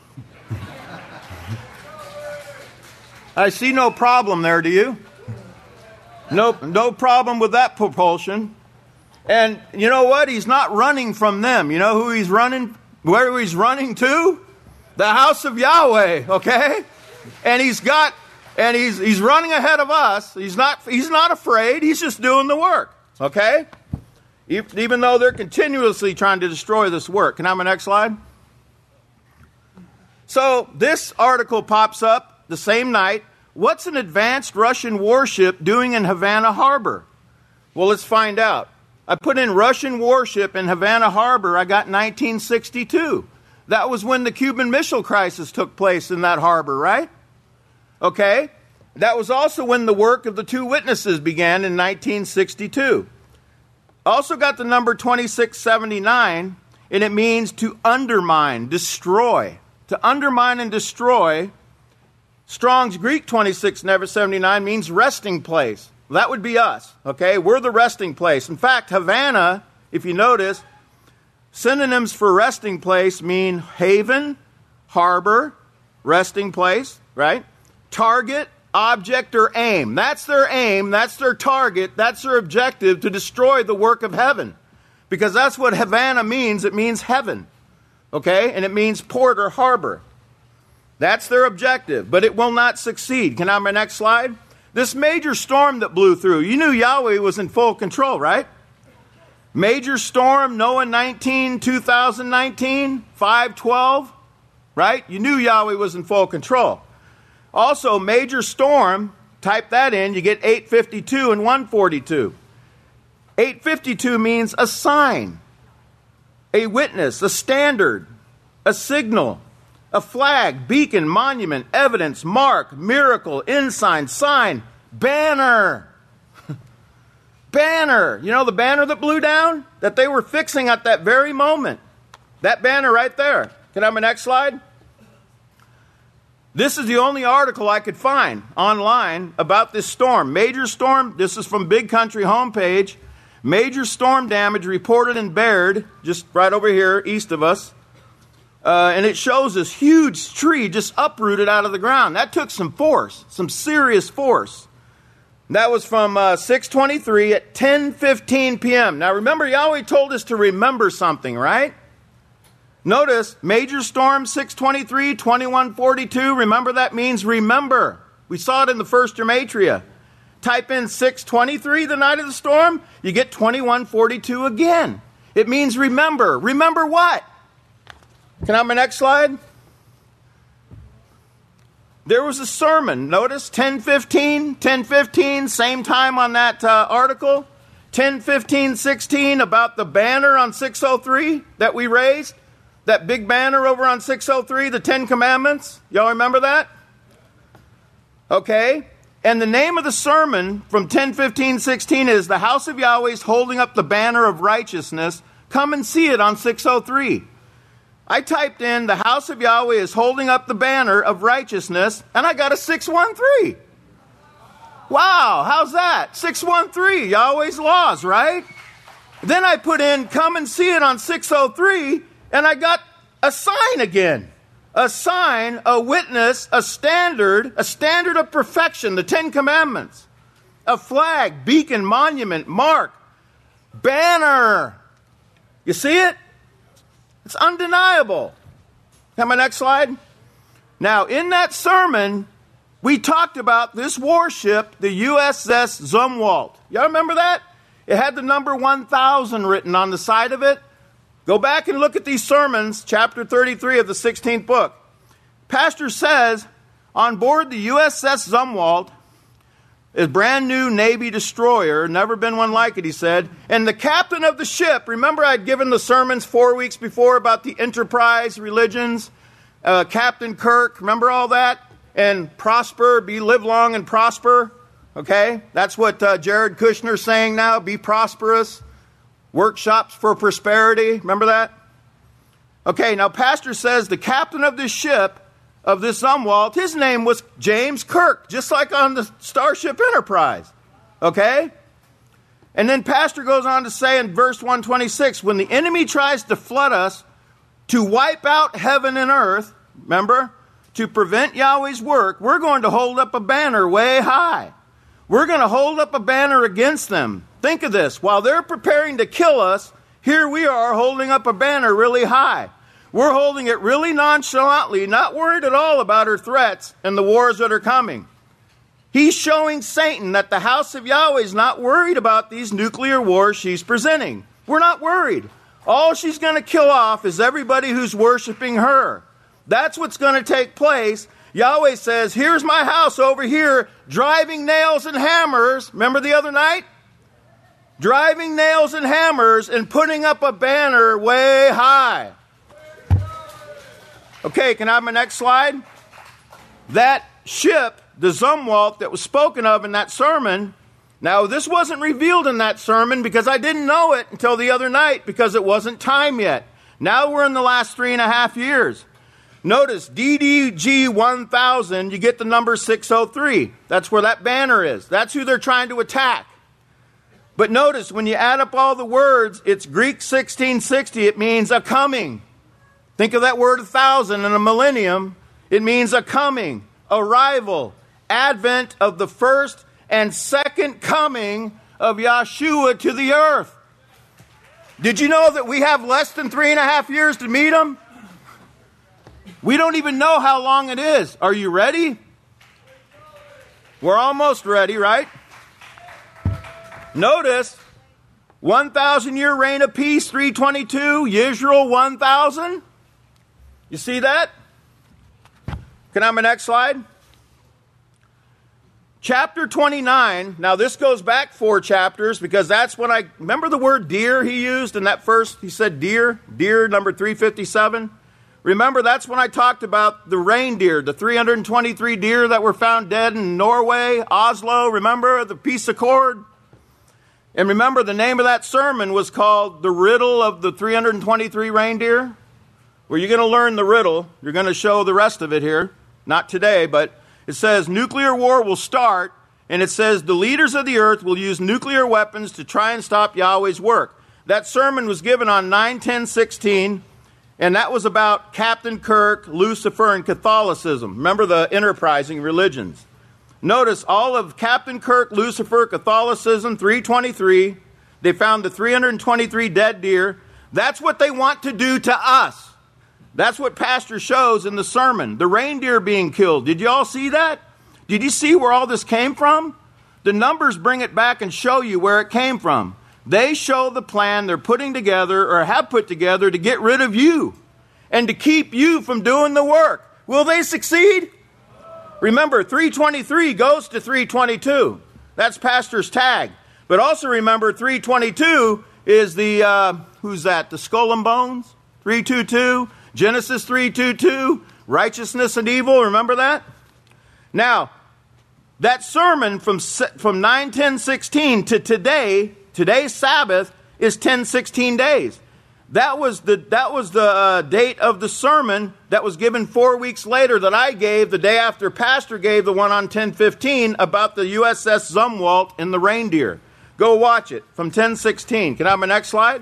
I see no problem there, do you? No problem with that propulsion. And you know what? He's not running from them. You know who he's running? Where he's running to? The house of Yahweh, okay? And he's running ahead of us. He's not afraid. He's just doing the work, okay? Even though they're continuously trying to destroy this work. Can I have my next slide? So this article pops up the same night. What's an advanced Russian warship doing in Havana Harbor? Well, let's find out. I put in Russian warship in Havana Harbor. I got 1962. That was when the Cuban Missile Crisis took place in that harbor, right? Okay. That was also when the work of the two witnesses began in 1962. Also got the number 2679, and it means to undermine, destroy. To undermine and destroy. Strong's Greek 2679 means resting place. That would be us, okay? We're the resting place. In fact, Havana, if you notice, synonyms for resting place mean haven, harbor, resting place, right? Target, object, or aim. That's their aim, that's their target, that's their objective, to destroy the work of heaven. Because that's what Havana means. It means heaven, okay? And it means port or harbor. That's their objective, but it will not succeed. Can I have my next slide? This major storm that blew through, you knew Yahweh was in full control, right? Major storm, Noah 19, 2019, 5:12, right? You knew Yahweh was in full control. Also, major storm, type that in, you get 852 and 142. 852 means a sign, a witness, a standard, a signal, a flag, beacon, monument, evidence, mark, miracle, ensign, sign, banner. Banner. You know the banner that blew down? That they were fixing at that very moment. That banner right there. Can I have my next slide? This is the only article I could find online about this storm. Major storm, this is from Big Country homepage. Major storm damage reported in Baird, just right over here, east of us. And it shows this huge tree just uprooted out of the ground. That took some force, some serious force. That was from 6:23 at 10:15 p.m. Now remember, Yahweh told us to remember something, right? Notice, major storm 6:23, 21:42. Remember, that means remember. We saw it in the first gematria. Type in 6:23, the night of the storm, you get 21:42 again. It means remember. Remember what? Can I have my next slide? There was a sermon. Notice 10:15, same time on that article. 10:15:16 about the banner on 603 that we raised. That big banner over on 603, the 10 Commandments. Y'all remember that? Okay. And the name of the sermon from 10:15:16 is The House of Yahweh is Holding Up the Banner of Righteousness. Come and see it on 603. I typed in the house of Yahweh is holding up the banner of righteousness, and I got a 613. Wow, how's that? 613, Yahweh's laws, right? Then I put in come and see it on 603, and I got a sign again. A sign, a witness, a standard of perfection, the 10 Commandments. A flag, beacon, monument, mark, banner. You see it? It's undeniable. Have my next slide? Now, in that sermon, we talked about this warship, the USS Zumwalt. Y'all remember that? It had the number 1000 written on the side of it. Go back and look at these sermons, chapter 33 of the 16th book. Pastor says, on board the USS Zumwalt, a brand new Navy destroyer, never been one like it, he said. And the captain of the ship, remember I'd given the sermons 4 weeks before about the Enterprise religions? Captain Kirk, remember all that? And prosper, live long and prosper. Okay? That's what Jared Kushner's saying now, be prosperous. Workshops for prosperity, remember that? Okay, now Pastor says the captain of this ship, of this Zumwalt, his name was James Kirk, just like on the Starship Enterprise. Okay? And then Pastor goes on to say in verse 126, when the enemy tries to flood us to wipe out heaven and earth, remember, to prevent Yahweh's work, we're going to hold up a banner way high. We're going to hold up a banner against them. Think of this. While they're preparing to kill us, here we are holding up a banner really high. We're holding it really nonchalantly, not worried at all about her threats and the wars that are coming. He's showing Satan that the house of Yahweh is not worried about these nuclear wars she's presenting. We're not worried. All she's going to kill off is everybody who's worshiping her. That's what's going to take place. Yahweh says, here's my house over here, driving nails and hammers. Remember the other night? Driving nails and hammers and putting up a banner way high. Okay, can I have my next slide? That ship, the Zumwalt that was spoken of in that sermon, now this wasn't revealed in that sermon because I didn't know it until the other night because it wasn't time yet. Now we're in the last 3.5 years. Notice DDG 1000, you get the number 603. That's where that banner is. That's who they're trying to attack. But notice when you add up all the words, it's Greek 1660. It means a coming. Think of that word 1,000 and a millennium. It means a coming, arrival, advent of the first and second coming of Yahshua to the earth. Did you know that we have less than 3.5 years to meet him? We don't even know how long it is. Are you ready? We're almost ready, right? Notice 1,000-year reign of peace, 322. Yisrael, 1,000. You see that? Can I have my next slide? Chapter 29. Now, this goes back 4 chapters because that's when I... Remember the word deer he used in that first? He said deer. Deer, number 357. Remember, that's when I talked about the reindeer, the 323 deer that were found dead in Norway, Oslo. Remember the peace accord? And remember, the name of that sermon was called The Riddle of the 323 Reindeer. Well, you're going to learn the riddle. You're going to show the rest of it here. Not today, but it says nuclear war will start, and it says the leaders of the earth will use nuclear weapons to try and stop Yahweh's work. That sermon was given on 9/10/16, and that was about Captain Kirk, Lucifer, and Catholicism. Remember the enterprising religions. Notice all of Captain Kirk, Lucifer, Catholicism, 323. They found the 323 dead deer. That's what they want to do to us. That's what Pastor shows in the sermon. The reindeer being killed. Did you all see that? Did you see where all this came from? The numbers bring it back and show you where it came from. They show the plan they're putting together or have put together to get rid of you and to keep you from doing the work. Will they succeed? Remember, 323 goes to 322. That's Pastor's tag. But also remember, 322 is the, who's that? The skull and bones? 322. Genesis 3:22. Righteousness and evil. Remember that? Now, that sermon from 9/10/16 to today's Sabbath is 10/16 days. That was the date of the sermon that was given 4 weeks later that I gave the day after Pastor gave the one on 10/15 about the USS Zumwalt and the reindeer. Go watch it from 10/16. Can I have my next slide?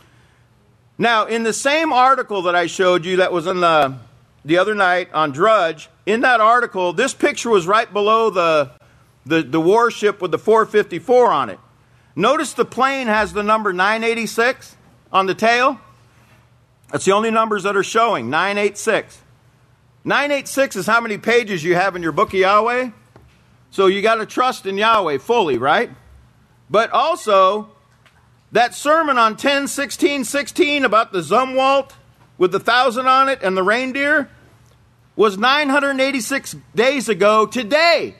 Now, in the same article that I showed you that was in the other night on Drudge, in that article, this picture was right below the warship with the 454 on it. Notice the plane has the number 986 on the tail. That's the only numbers that are showing, 986. 986 is how many pages you have in your book of Yahweh. So you got to trust in Yahweh fully, right? But also, that sermon on 10/16/16 about the Zumwalt with the 1,000 on it and the reindeer was 986 days ago today.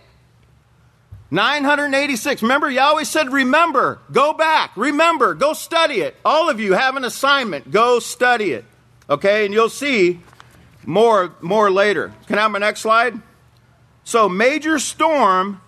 986. Remember, Yahweh said, remember, go back, remember, go study it. All of you have an assignment. Go study it. Okay, and you'll see more later. Can I have my next slide? So, major storm,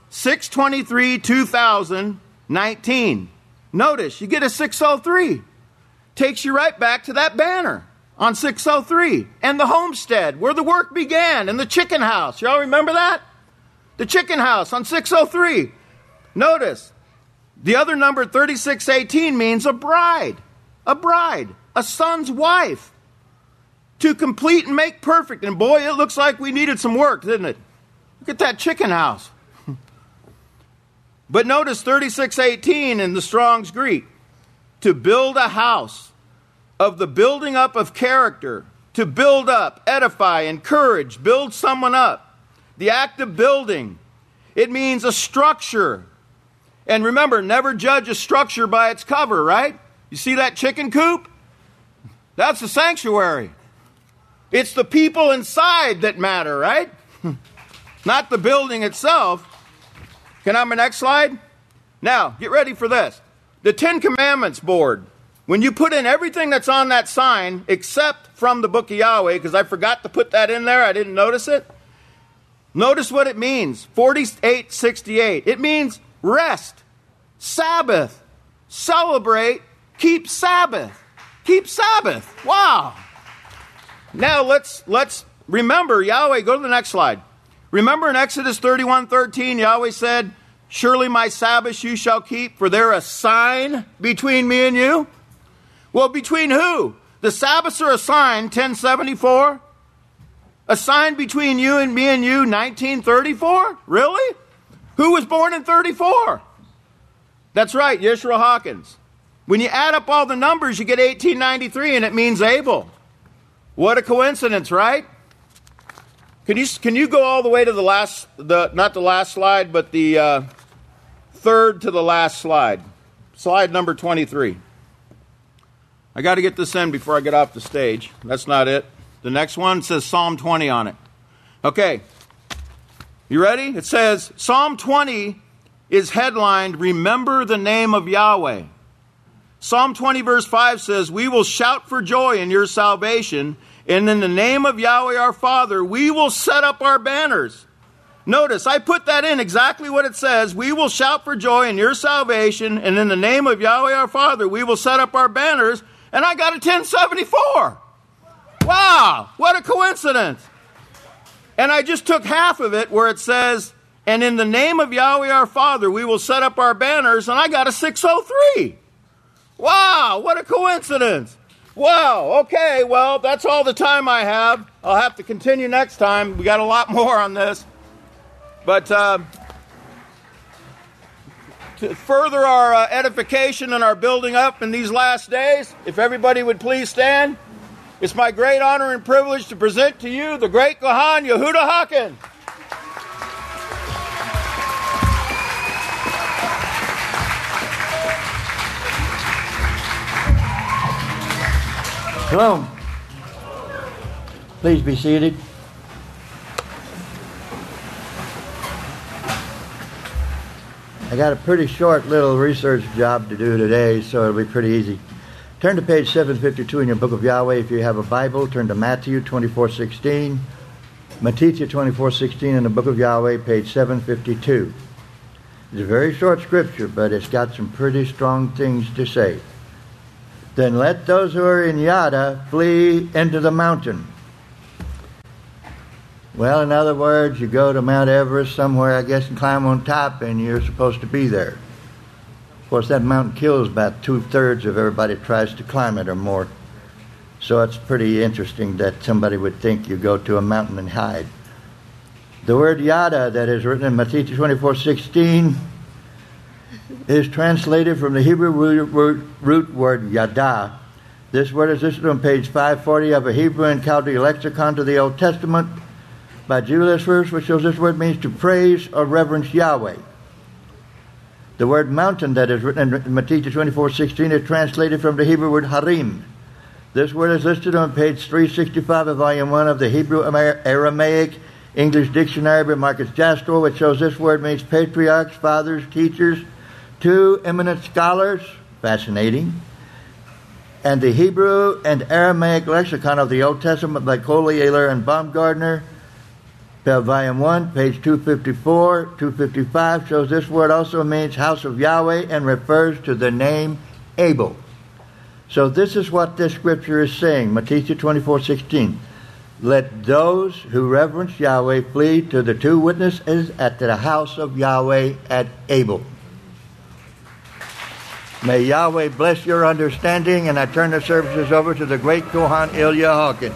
6/23/2019. Notice, you get a 603. Takes you right back to that banner on 603. And the homestead, where the work began, and the chicken house. Y'all remember that? The chicken house on 603. Notice, the other number, 3618, means a bride, a son's wife, to complete and make perfect. And boy, it looks like we needed some work, didn't it? Look at that chicken house. But notice 3618 in the Strong's Greek, to build a house, of the building up of character, to build up, edify, encourage, build someone up. The act of building. It means a structure. And remember, never judge a structure by its cover, right? You see that chicken coop? That's the sanctuary. It's the people inside that matter, right? Not the building itself. Can I have my next slide? Now, get ready for this. The 10 Commandments board. When you put in everything that's on that sign, except from the book of Yahweh, because I forgot to put that in there, I didn't notice it. Notice what it means, 4868. It means rest, Sabbath, celebrate, keep Sabbath. Keep Sabbath. Wow. Now let's remember Yahweh. Go to the next slide. Remember in Exodus 31:13, Yahweh said, surely my Sabbaths you shall keep, for they're a sign between me and you. Well, between who? The Sabbaths are a sign, 1074. A sign between you and me and you, 1934? Really? Who was born in 34? That's right, Yisrael Hawkins. When you add up all the numbers, you get 1893, and it means Abel. What a coincidence, right? Can you go all the way to the not the last slide, but the third to the last slide? slide number 23. I got to get this in before I get off the stage. That's not it. The next one says Psalm 20 on it. Okay. You ready? It says, Psalm 20 is headlined, Remember the Name of Yahweh. Psalm 20 verse 5 says, We will shout for joy in your salvation, and in the name of Yahweh our Father, we will set up our banners. Notice, I put that in exactly what it says. We will shout for joy in your salvation, and in the name of Yahweh our Father, we will set up our banners. And I got a 1074. Wow, what a coincidence. And I just took half of it where it says, and in the name of Yahweh our Father, we will set up our banners, and I got a 603. Wow, what a coincidence. Wow, okay, well, that's all the time I have. I'll have to continue next time. We got a lot more on this. But to further our edification and our building up in these last days, if everybody would please stand, it's my great honor and privilege to present to you the great Kohan Yehuda Hawkins. Shalom. Please be seated. I got a pretty short little research job to do today, so it'll be pretty easy. Turn to page 752 in your book of Yahweh. If you have a Bible, turn to Matthew 24:16. Matthew 24:16 in the book of Yahweh, page 752. It's a very short scripture, but it's got some pretty strong things to say. Then let those who are in Yada flee into the mountain. Well, in other words, you go to Mount Everest somewhere, I guess, and climb on top, and you're supposed to be there. Of course, that mountain kills about 2/3 of everybody that tries to climb it or more. So it's pretty interesting that somebody would think you go to a mountain and hide. The word Yada that is written in Matthew 24:16 is translated from the Hebrew root word Yada. This word is listed on page 540 of a Hebrew and Chaldee lexicon to the Old Testament by Julius First, which shows this word means to praise or reverence Yahweh. The word mountain that is written in Matthew 24:16 is translated from the Hebrew word harim. This word is listed on page 365 of volume 1 of the Hebrew Aramaic English Dictionary by Marcus Jastrow, which shows this word means patriarchs, fathers, teachers, two eminent scholars. Fascinating. And the Hebrew and Aramaic lexicon of the Old Testament by Coley, Ayler, and Baumgartner, volume 1, page 254, 255, shows this word also means house of Yahweh and refers to the name Abel. So this is what this scripture is saying, Matthew 24:16. Let those who reverence Yahweh flee to the two witnesses at the house of Yahweh at Abel. May Yahweh bless your understanding, and I turn the services over to the great Kohan Ilya Hawkins.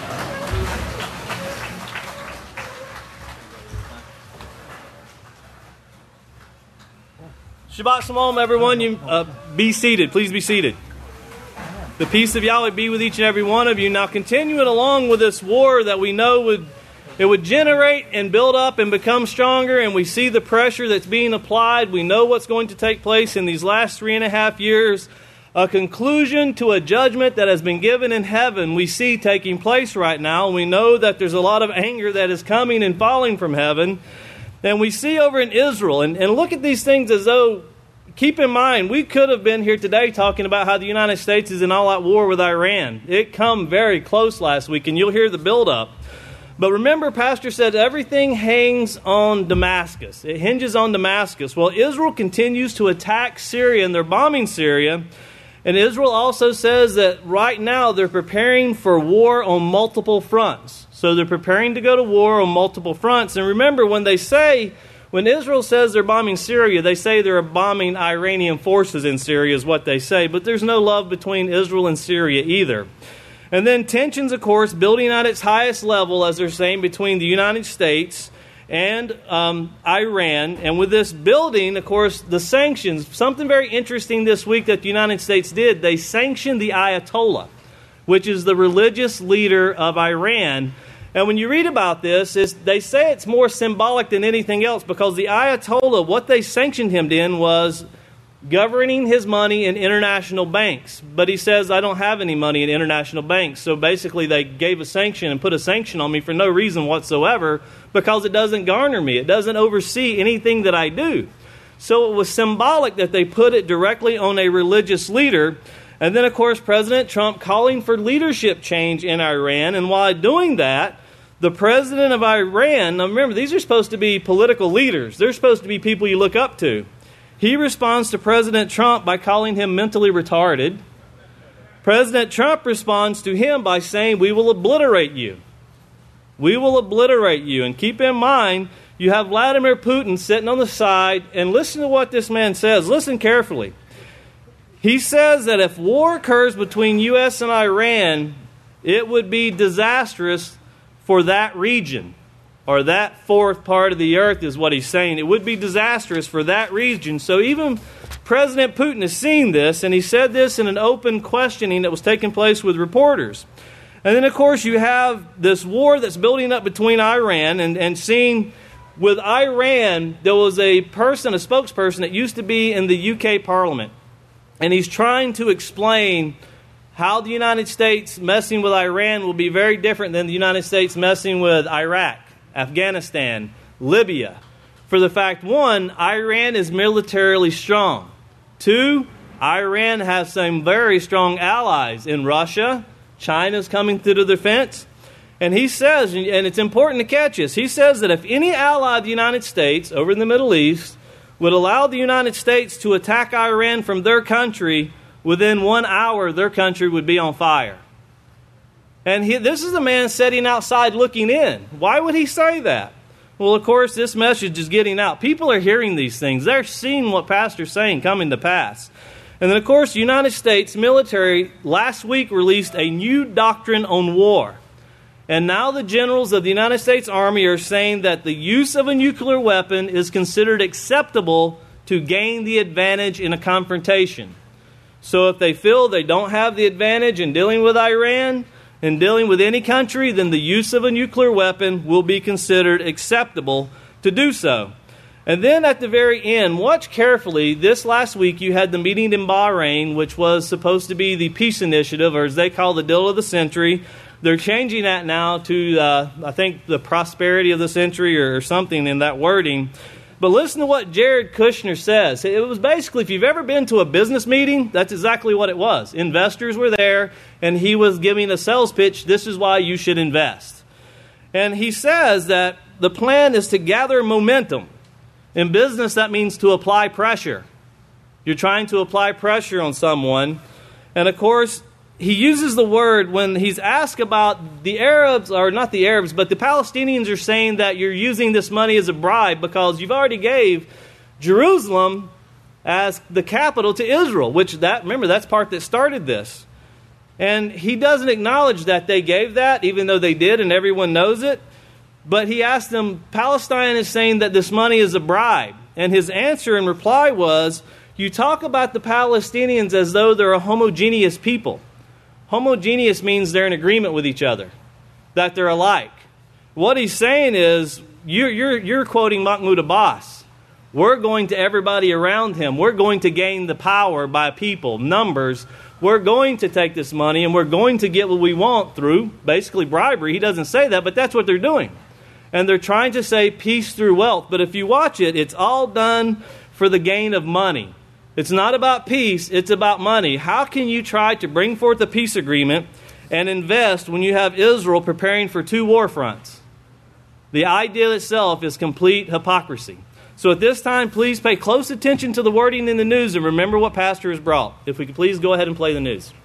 Shabbat Shalom, everyone. You be seated. Please be seated. The peace of Yahweh be with each and every one of you. Now, continuing along with this war that we know would generate and build up and become stronger, and we see the pressure that's being applied. We know what's going to take place in these last 3.5 years. A conclusion to a judgment that has been given in heaven we see taking place right now. We know that there's a lot of anger that is coming and falling from heaven. And we see over in Israel, and look at these things as though, keep in mind, we could have been here today talking about how the United States is in all-out war with Iran. It come very close last week, and you'll hear the buildup. But remember, Pastor said everything hangs on Damascus. It hinges on Damascus. Well, Israel continues to attack Syria, and they're bombing Syria. And Israel also says that right now they're preparing for war on multiple fronts. So they're preparing to go to war on multiple fronts. And remember, when Israel says they're bombing Syria, they say they're bombing Iranian forces in Syria is what they say. But there's no love between Israel and Syria either. And then tensions, of course, building at its highest level, as they're saying, between the United States and Iran. And with this building, of course, the sanctions. Something very interesting this week that the United States did. They sanctioned the Ayatollah, which is the religious leader of Iran. And when you read about this, they say it's more symbolic than anything else, because the Ayatollah, what they sanctioned him in was governing his money in international banks. But he says, I don't have any money in international banks. So basically they gave a sanction and put a sanction on me for no reason whatsoever, because it doesn't garner me. It doesn't oversee anything that I do. So it was symbolic that they put it directly on a religious leader. And then, of course, President Trump calling for leadership change in Iran. And while doing that, the president of Iran, now remember, these are supposed to be political leaders. They're supposed to be people you look up to. He responds to President Trump by calling him mentally retarded. President Trump responds to him by saying, we will obliterate you. We will obliterate you. And keep in mind, you have Vladimir Putin sitting on the side, and listen to what this man says. Listen carefully. He says that if war occurs between U.S. and Iran, it would be disastrous for that region, or that fourth part of the earth is what he's saying. It would be disastrous for that region. So even President Putin has seen this, and he said this in an open questioning that was taking place with reporters. And then, of course, you have this war that's building up between Iran and seeing with Iran, there was a spokesperson that used to be in the UK Parliament. And he's trying to explain how the United States messing with Iran will be very different than the United States messing with Iraq, Afghanistan, Libya. For the fact, one, Iran is militarily strong. Two, Iran has some very strong allies in Russia. China's coming to the defense. And he says, and it's important to catch this, he says that if any ally of the United States over in the Middle East would allow the United States to attack Iran from their country, within 1 hour, their country would be on fire. And this is a man sitting outside looking in. Why would he say that? Well, of course, this message is getting out. People are hearing these things. They're seeing what Pastor's saying coming to pass. And then, of course, the United States military last week released a new doctrine on war. And now the generals of the United States Army are saying that the use of a nuclear weapon is considered acceptable to gain the advantage in a confrontation. So if they feel they don't have the advantage in dealing with Iran and dealing with any country, then the use of a nuclear weapon will be considered acceptable to do so. And then at the very end, watch carefully. This last week you had the meeting in Bahrain, which was supposed to be the peace initiative, or as they call the deal of the century. They're changing that now to, I think, the prosperity of the century or something in that wording. But listen to what Jared Kushner says. It was basically, if you've ever been to a business meeting, that's exactly what it was. Investors were there, and he was giving a sales pitch. This is why you should invest. And he says that the plan is to gather momentum. In business, that means to apply pressure. You're trying to apply pressure on someone. And of course, he uses the word when he's asked about the Arabs, or not the Arabs, but the Palestinians are saying that you're using this money as a bribe because you've already gave Jerusalem as the capital to Israel, which remember, that's part that started this. And he doesn't acknowledge that they gave that, even though they did and everyone knows it. But he asked them, Palestine is saying that this money is a bribe. And his answer in reply was, you talk about the Palestinians as though they're a homogeneous people. Homogeneous means they're in agreement with each other, that they're alike. What he's saying is, you're quoting Mahmoud Abbas. We're going to everybody around him. We're going to gain the power by people, numbers. We're going to take this money and we're going to get what we want through basically bribery. He doesn't say that, but that's what they're doing. And they're trying to say peace through wealth. But if you watch it, it's all done for the gain of money. It's not about peace, it's about money. How can you try to bring forth a peace agreement and invest when you have Israel preparing for 2 war fronts? The idea itself is complete hypocrisy. So at this time, please pay close attention to the wording in the news and remember what Pastor has brought. If we could please go ahead and play the news.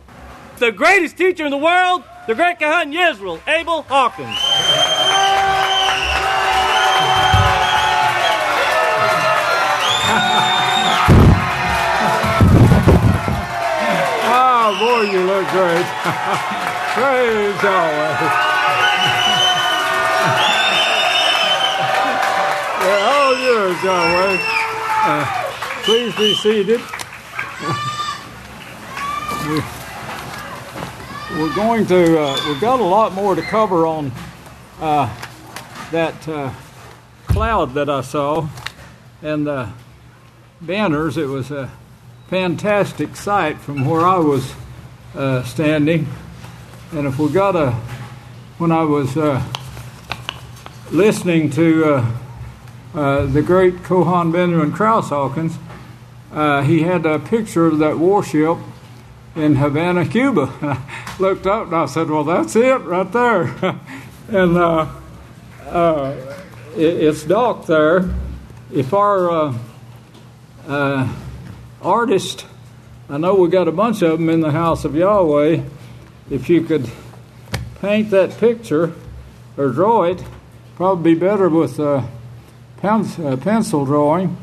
The greatest teacher in the world, the great Kahan Yisrael, Abel Hawkins. Oh, boy, you look great. Praise Yahweh. They're all yours, Yahweh. Please be seated. We're going to, we've got a lot more to cover on that cloud that I saw. And banners. It was a fantastic sight from where I was standing. And if we got when I was listening to the great Kohan Benjamin Krause Hawkins, he had a picture of that warship in Havana, Cuba. And I looked up and I said, well, that's it right there. And it's docked there. If our artist, I know we got a bunch of them in the house of Yahweh, if you could paint that picture or draw it, probably be better with pencil drawing.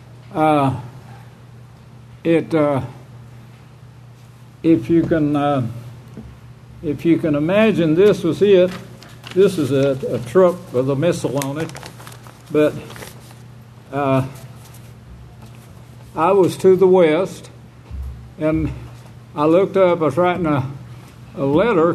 If you can imagine, this was it. This is a truck with a missile on it, but I was to the west, and I looked up. I was writing a letter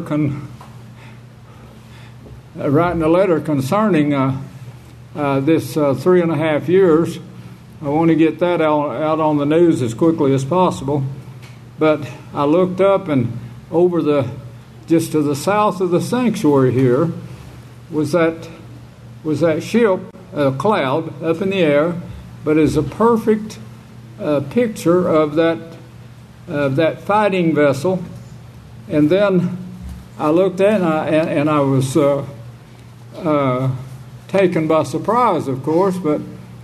concerning this 3.5 years. I want to get that out on the news as quickly as possible. But I looked up, and over just to the south of the sanctuary here was that ship, a cloud up in the air, but is a perfect picture of that fighting vessel. And then I looked at it, and I was taken by surprise, of course. But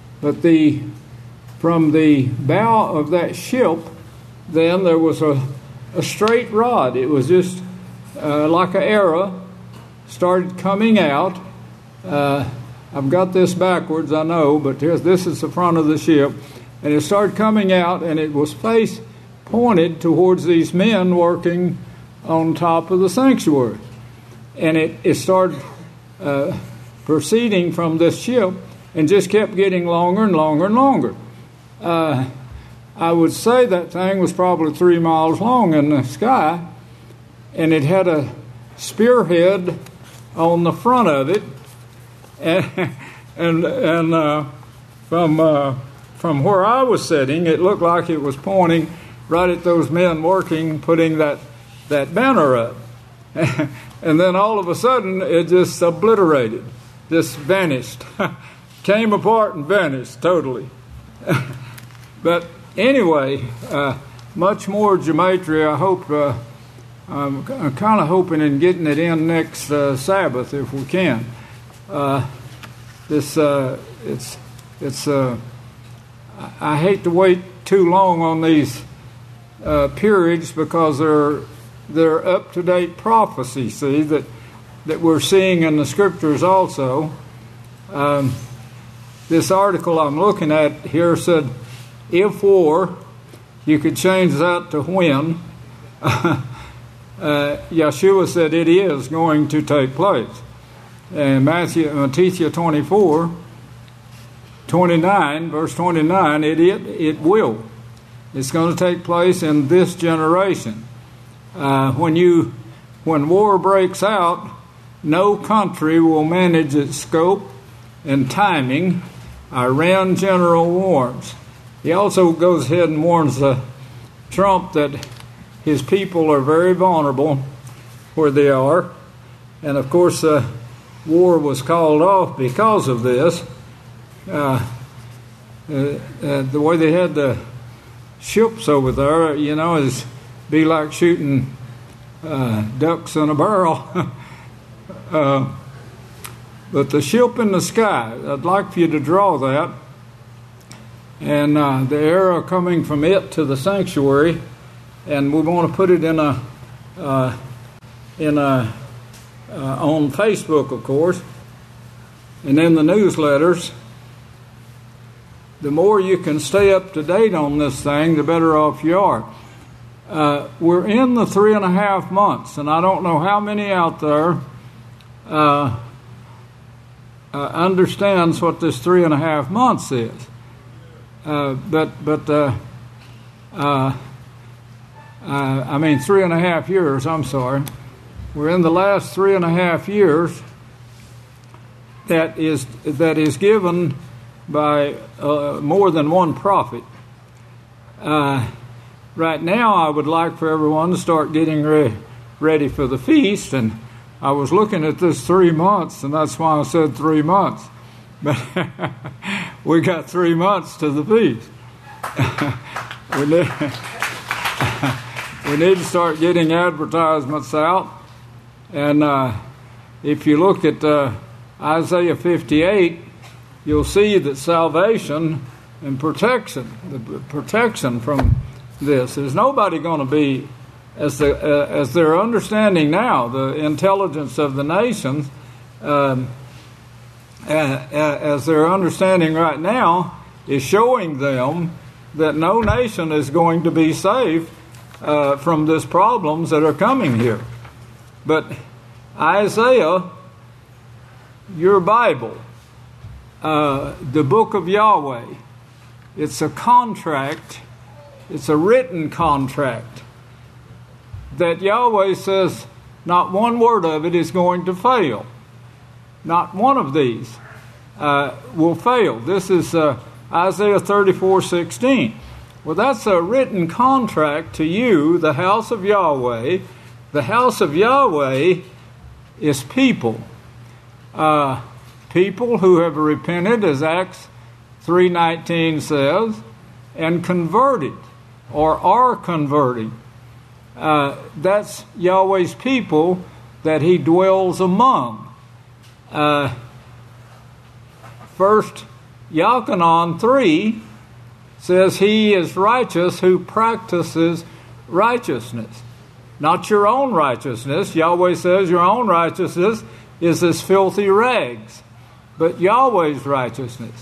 from the bow of that ship, then there was a straight rod. It was just like an arrow, started coming out. I've got this backwards, I know, but this is the front of the ship. And it started coming out, and it was face pointed towards these men working on top of the sanctuary. And it started proceeding from this ship and just kept getting longer and longer and longer. I would say that thing was probably 3 miles long in the sky, and it had a spearhead on the front of it, and from where I was sitting, it looked like it was pointing right at those men working, putting that banner up. And then all of a sudden, it just obliterated, just vanished, came apart and vanished totally. But anyway, much more gematria. I hope I'm kind of hoping in getting it in next Sabbath if we can. I hate to wait too long on these periods because they're up-to-date prophecy. See that we're seeing in the scriptures also. This article I'm looking at here said, if war, you could change that to when. Yeshua said it is going to take place. And Matthew 24:29, verse 29, it will. It's going to take place in this generation. When war breaks out, no country will manage its scope and timing. Iran general warns. He also goes ahead and warns Trump that his people are very vulnerable where they are. And of course, war was called off because of this. The way they had the ships over there, is be like shooting ducks in a barrel. But the ship in the sky, I'd like for you to draw that. And the arrow coming from it to the sanctuary, and we want to put it on Facebook, of course, and in the newsletters. The more you can stay up to date on this thing, the better off you are. We're in the 3.5 months, and I don't know how many out there understands what this 3.5 months is. I mean 3.5 years, I'm sorry. We're in the last 3.5 years that is given by more than one prophet. Right now, I would like for everyone to start getting ready for the feast. And I was looking at this 3 months, and that's why I said 3 months. But we got 3 months to the feast. We need to start getting advertisements out. And if you look at Isaiah 58, you'll see that salvation and protection, the protection from this, there's nobody going to be, as they're understanding now, the intelligence of the nations, as they're understanding right now, is showing them that no nation is going to be safe from these problems that are coming here. But Isaiah, your Bible, the book of Yahweh, it's a contract, it's a written contract that Yahweh says not one word of it is going to fail. Not one of these will fail. This is Isaiah 34:16. Well, that's a written contract to you, the house of Yahweh. The house of Yahweh is people. People who have repented, as Acts 3:19 says, and converted, or are converting. That's Yahweh's people that he dwells among. First Yochanan 3 says he is righteous who practices righteousness. Not your own righteousness. Yahweh says your own righteousness is as filthy rags. But Yahweh's righteousness.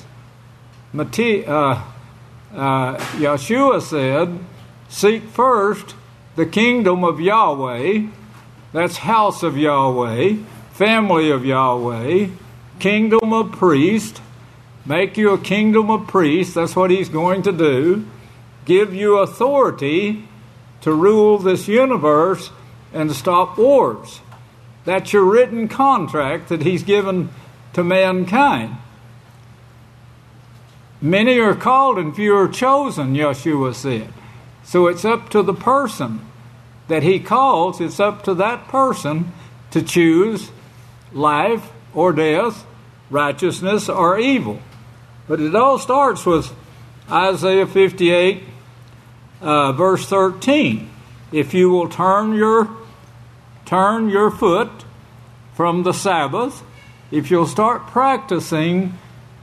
Yeshua said, seek first the kingdom of Yahweh. That's house of Yahweh, family of Yahweh, kingdom of priests. Make you a kingdom of priests. That's what he's going to do. Give you authority to rule this universe and to stop wars. That's your written contract that he's given to mankind. Many are called and few are chosen, Yeshua said. So it's up to the person that he calls, it's up to that person to choose life or death, righteousness or evil. But it all starts with Isaiah 58, verse 13. If you will turn your foot from the Sabbath, if you'll start practicing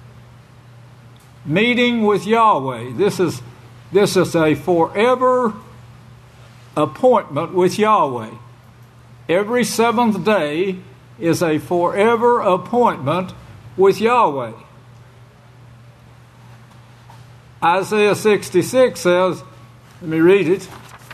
meeting with Yahweh, this is a forever appointment with Yahweh. Every seventh day is a forever appointment with Yahweh. Isaiah 66 says, let me read it.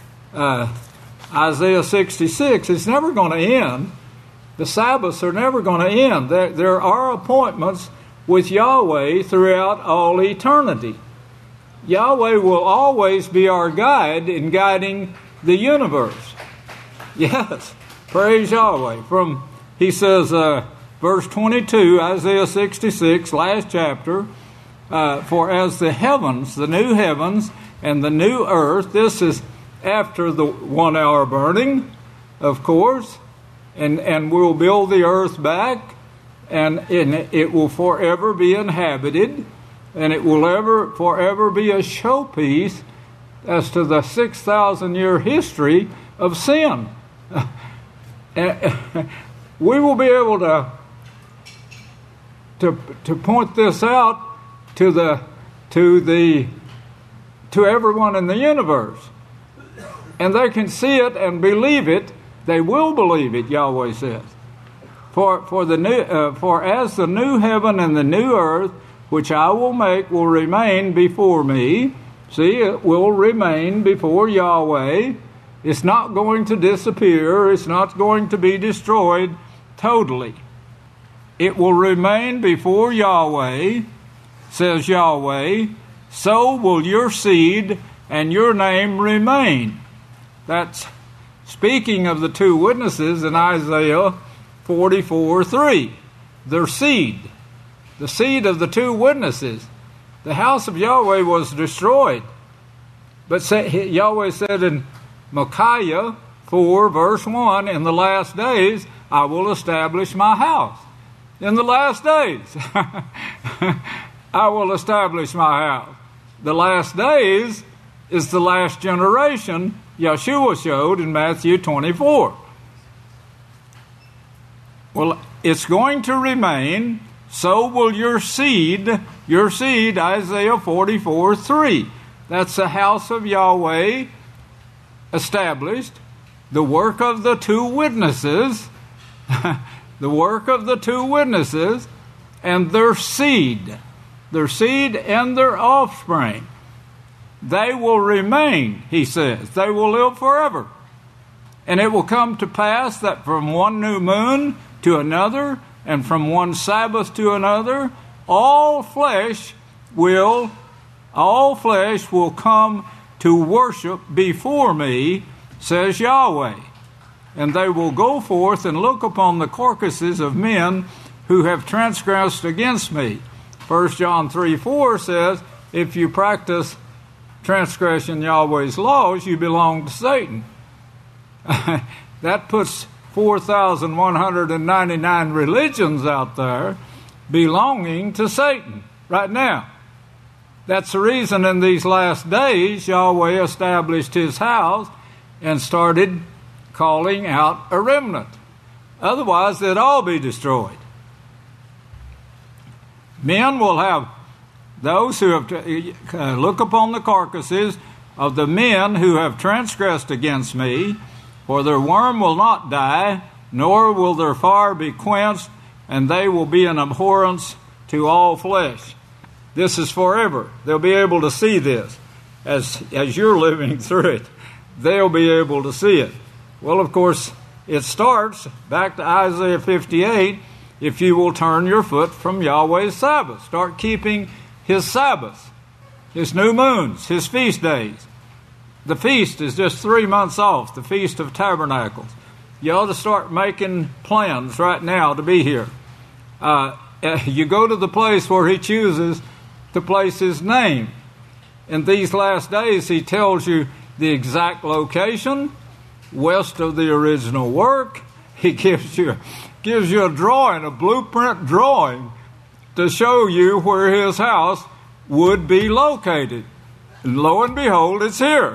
Isaiah 66, it's never going to end. The Sabbaths are never going to end. There are appointments with Yahweh throughout all eternity. Yahweh will always be our guide in guiding the universe. Yes, praise Yahweh. He says, verse 22, Isaiah 66, last chapter, for as the heavens, the new heavens and the new earth, this is after the 1 hour burning, of course, and we'll build the earth back, and it will forever be inhabited, and it will forever be a showpiece as to the 6,000-year history of sin. We will be able to point this out to everyone in the universe, and they can see it and believe it. They will believe it, Yahweh says. For as the new heaven and the new earth, which I will make, will remain before me. See, it will remain before Yahweh. It's not going to disappear. It's not going to be destroyed totally. It will remain before Yahweh, says Yahweh. So will your seed and your name remain. That's speaking of the two witnesses in Isaiah 44:3. Their seed. The seed of the two witnesses. The house of Yahweh was destroyed. But Yahweh said in Micaiah 4, verse 1, in the last days I will establish my house. In the last days I will establish my house. The last days is the last generation Yeshua showed in Matthew 24. Well, it's going to remain, so will your seed, Isaiah 44:3. That's the house of Yahweh established, the work of the two witnesses, the work of the two witnesses, and their seed and their offspring. They will remain, he says. They will live forever. And it will come to pass that from one new moon to another, and from one Sabbath to another, all flesh will come to worship before me, says Yahweh. And they will go forth and look upon the carcasses of men who have transgressed against me. 1 John 3:4 says, if you practice transgression Yahweh's laws, you belong to Satan. That puts 4,199 religions out there belonging to Satan right now. That's the reason in these last days Yahweh established his house and started calling out a remnant. Otherwise, they'd all be destroyed. Men will have those who have look upon the carcasses of the men who have transgressed against me, for their worm will not die, nor will their fire be quenched, and they will be an abhorrence to all flesh. This is forever. They'll be able to see this. As you're living through it, they'll be able to see it. Well, of course, it starts back to Isaiah 58, if you will turn your foot from Yahweh's Sabbath. Start keeping his Sabbaths, his new moons, his feast days. The feast is just 3 months off, the Feast of Tabernacles. You ought to start making plans right now to be here. You go to the place where he chooses to place his name. In these last days, he tells you the exact location, west of the original work. He gives you a drawing, a blueprint drawing, to show you where his house would be located. And lo and behold, it's here.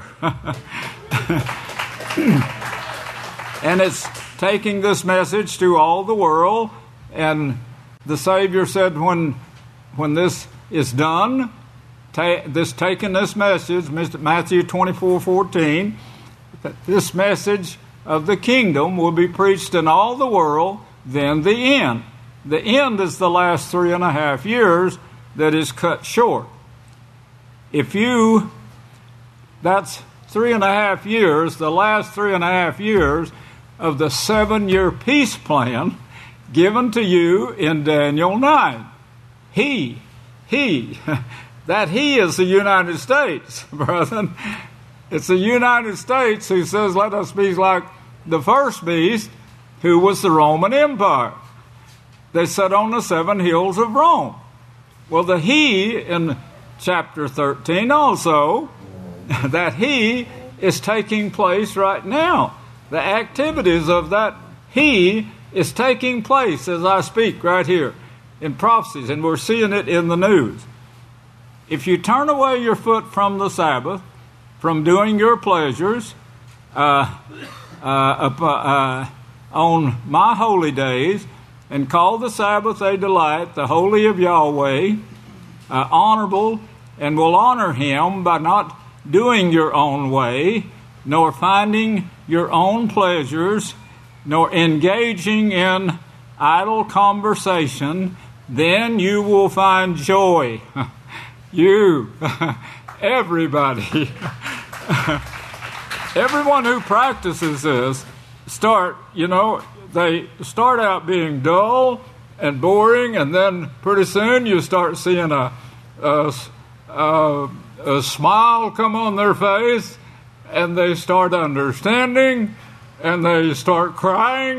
And it's taking this message to all the world. And the Savior said when this is done, taking this message, Matthew 24:14, that this message of the kingdom will be preached in all the world, then the end. The end is the last 3.5 years that is cut short. That's 3.5 years, the last 3.5 years of the 7-year peace plan given to you in Daniel 9. That he is the United States, brethren. It's the United States who says, let us be like the first beast, who was the Roman Empire. They sat on the 7 hills of Rome. Well, the he in chapter 13 also, that he is taking place right now. The activities of that he is taking place as I speak right here in prophecies, and we're seeing it in the news. If you turn away your foot from the Sabbath, from doing your pleasures on my holy days, and call the Sabbath a delight, the holy of Yahweh, honorable, and will honor him by not doing your own way, nor finding your own pleasures, nor engaging in idle conversation, then you will find joy. You, everybody, everyone who practices this, they start out being dull and boring, and then pretty soon you start seeing a smile come on their face, and they start understanding, and they start crying.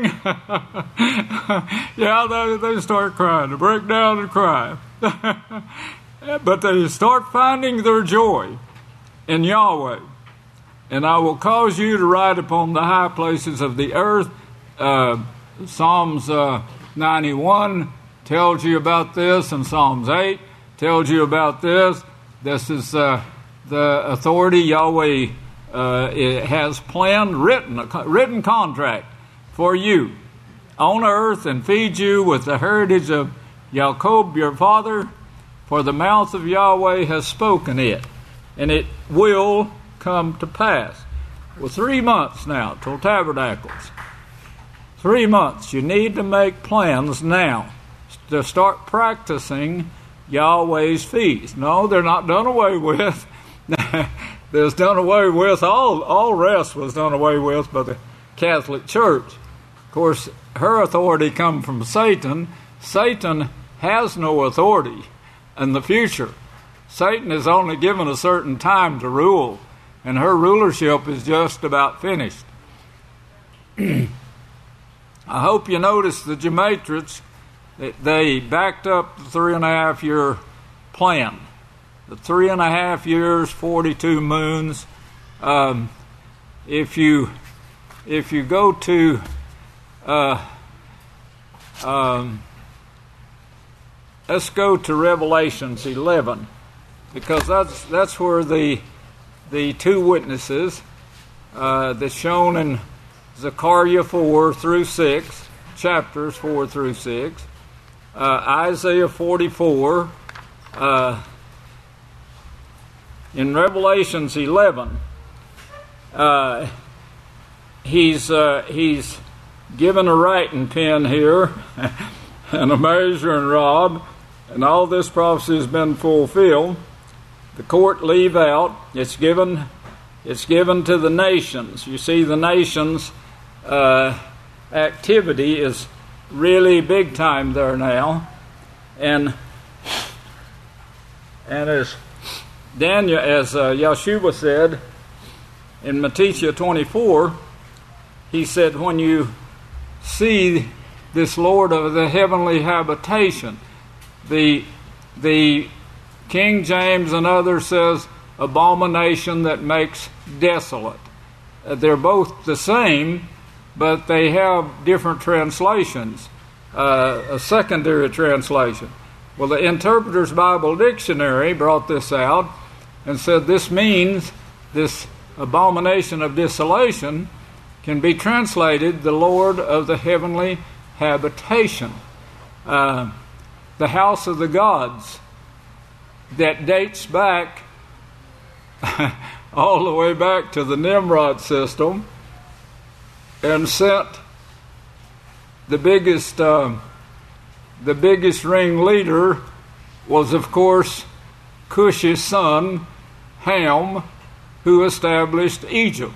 They start crying, to break down and cry. But they start finding their joy. in Yahweh. And I will cause you to ride upon the high places of the earth. Psalms 91 tells you about this, and Psalms 8 tells you about this. This is the authority Yahweh has planned, written contract for you on earth, and feed you with the heritage of Jacob your father, for the mouth of Yahweh has spoken it, and it will come to pass. Well, 3 months now till Tabernacles. 3 months. You need to make plans now to start practicing Yahweh's feasts. No, they're not done away with. There's done away with. All rest was done away with by the Catholic Church. Of course, her authority comes from Satan. Satan has no authority in the future. Satan is only given a certain time to rule, and her rulership is just about finished. I hope you noticed the Gematrix. They backed up the 3.5 year plan. The 3.5 years, 42 moons. If you go to let's go to Revelations 11, because that's where the two witnesses that's shown in Zechariah 4 through 6, chapters 4 through 6, Isaiah 44, in Revelations 11, he's given a writing pen here and a measuring rod, and all this prophecy has been fulfilled. The court leave out. It's given to the nations. You see, the nations' activity is really big time there now, and as Daniel, as Yeshua said in Matthew 24, he said, when you see this Lord of the heavenly habitation, the King James and others says, abomination that makes desolate. They're both the same, but they have different translations, a secondary translation. Well, the Interpreter's Bible Dictionary brought this out and said this means this abomination of desolation can be translated the Lord of the heavenly habitation, the house of the gods, that dates back all the way back to the Nimrod system, and sent the biggest ringleader was, of course, Cush's son, Ham, who established Egypt.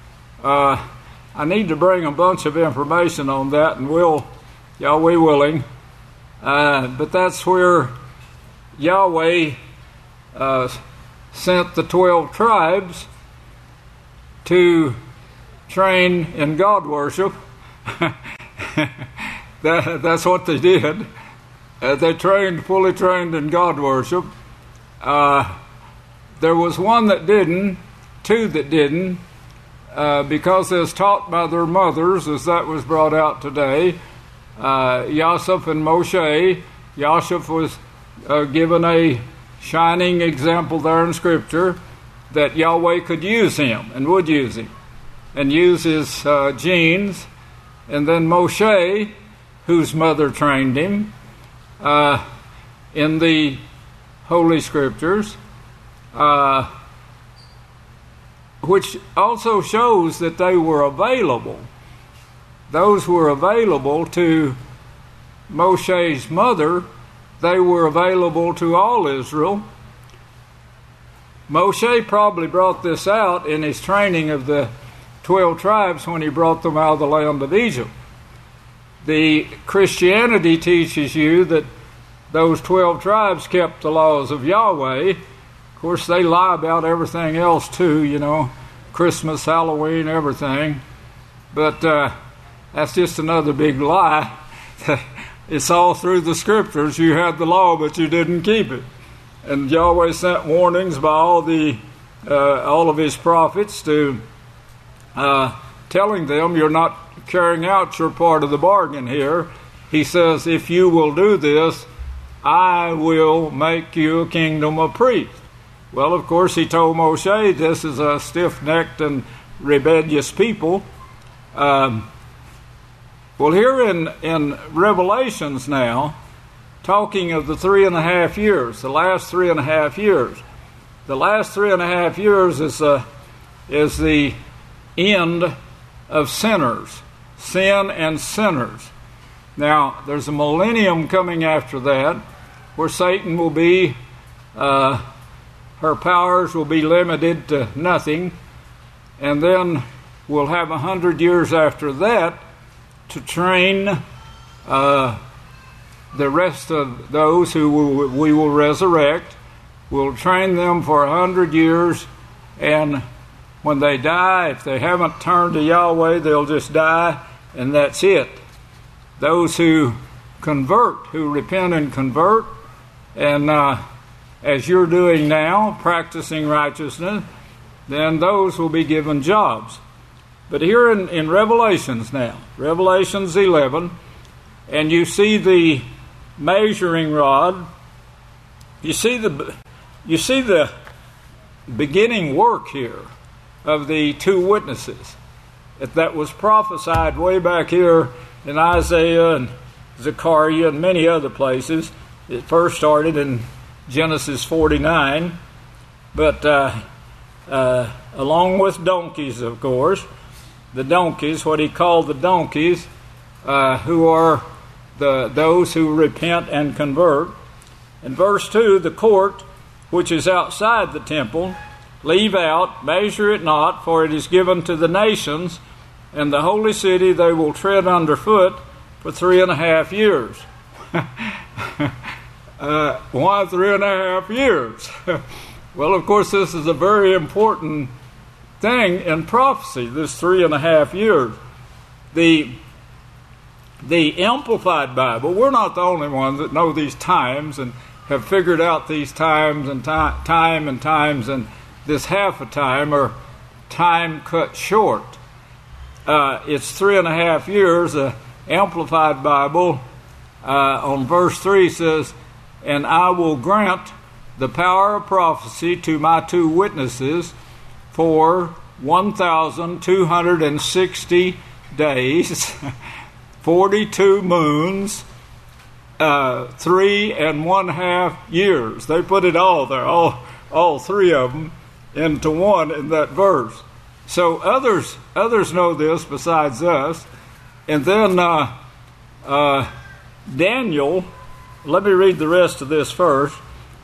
I need to bring a bunch of information on that, and Yahweh willing. But that's where Yahweh sent the 12 tribes to train in God worship. That's what they did. They fully trained in God worship. There was one that didn't, two that didn't, because as taught by their mothers, as that was brought out today, Yosef and Moshe. Yosef was given a shining example there in Scripture that Yahweh could use him and would use him and use his genes. And then Moshe, whose mother trained him in the Holy Scriptures, which also shows that they were available. Those were available to Moshe's mother. They were available to all Israel. Moshe probably brought this out in his training of the 12 tribes when he brought them out of the land of Egypt. The Christianity teaches you that those 12 tribes kept the laws of Yahweh. Of course, they lie about everything else too, Christmas, Halloween, everything. But that's just another big lie. It's all through the Scriptures. You had the law, but you didn't keep it. And Yahweh sent warnings by all the all of his prophets to telling them, you're not carrying out your part of the bargain here. He says, if you will do this, I will make you a kingdom of priests. Well, of course, he told Moshe, this is a stiff-necked and rebellious people. Well, here in Revelations now, talking of the 3.5 years, the last 3.5 years. The last 3.5 years is the end of sinners, sin and sinners. Now, there's a millennium coming after that, where Satan will be, her powers will be limited to nothing, and then we'll have 100 years after that to train the rest of those who we will resurrect. We'll train them for 100 years, and when they die, if they haven't turned to Yahweh, they'll just die, and that's it. Those who convert, who repent and convert, and as you're doing now, practicing righteousness, then those will be given jobs. But here in Revelations now, Revelations 11, and you see the measuring rod, you see the beginning work here of the two witnesses that was prophesied way back here in Isaiah and Zechariah and many other places. It first started in Genesis 49, but along with donkeys, of course, the donkeys, what he called the donkeys, who are those who repent and convert. In verse 2, the court, which is outside the temple, leave out, measure it not, for it is given to the nations, and the holy city they will tread underfoot for 3.5 years. Why 3.5 years? Well, of course, this is a very important thing in prophecy, this 3.5 years. The Amplified Bible, we're not the only ones that know these times and have figured out these times and time and times and this half a time or time cut short. It's 3.5 years. The Amplified Bible on verse 3 says, and I will grant the power of prophecy to my two witnesses for 1,260 days, 42 moons, 3.5 years. They put it all there, all three of them into one in that verse. So others know this besides us. And then Daniel, let me read the rest of this first.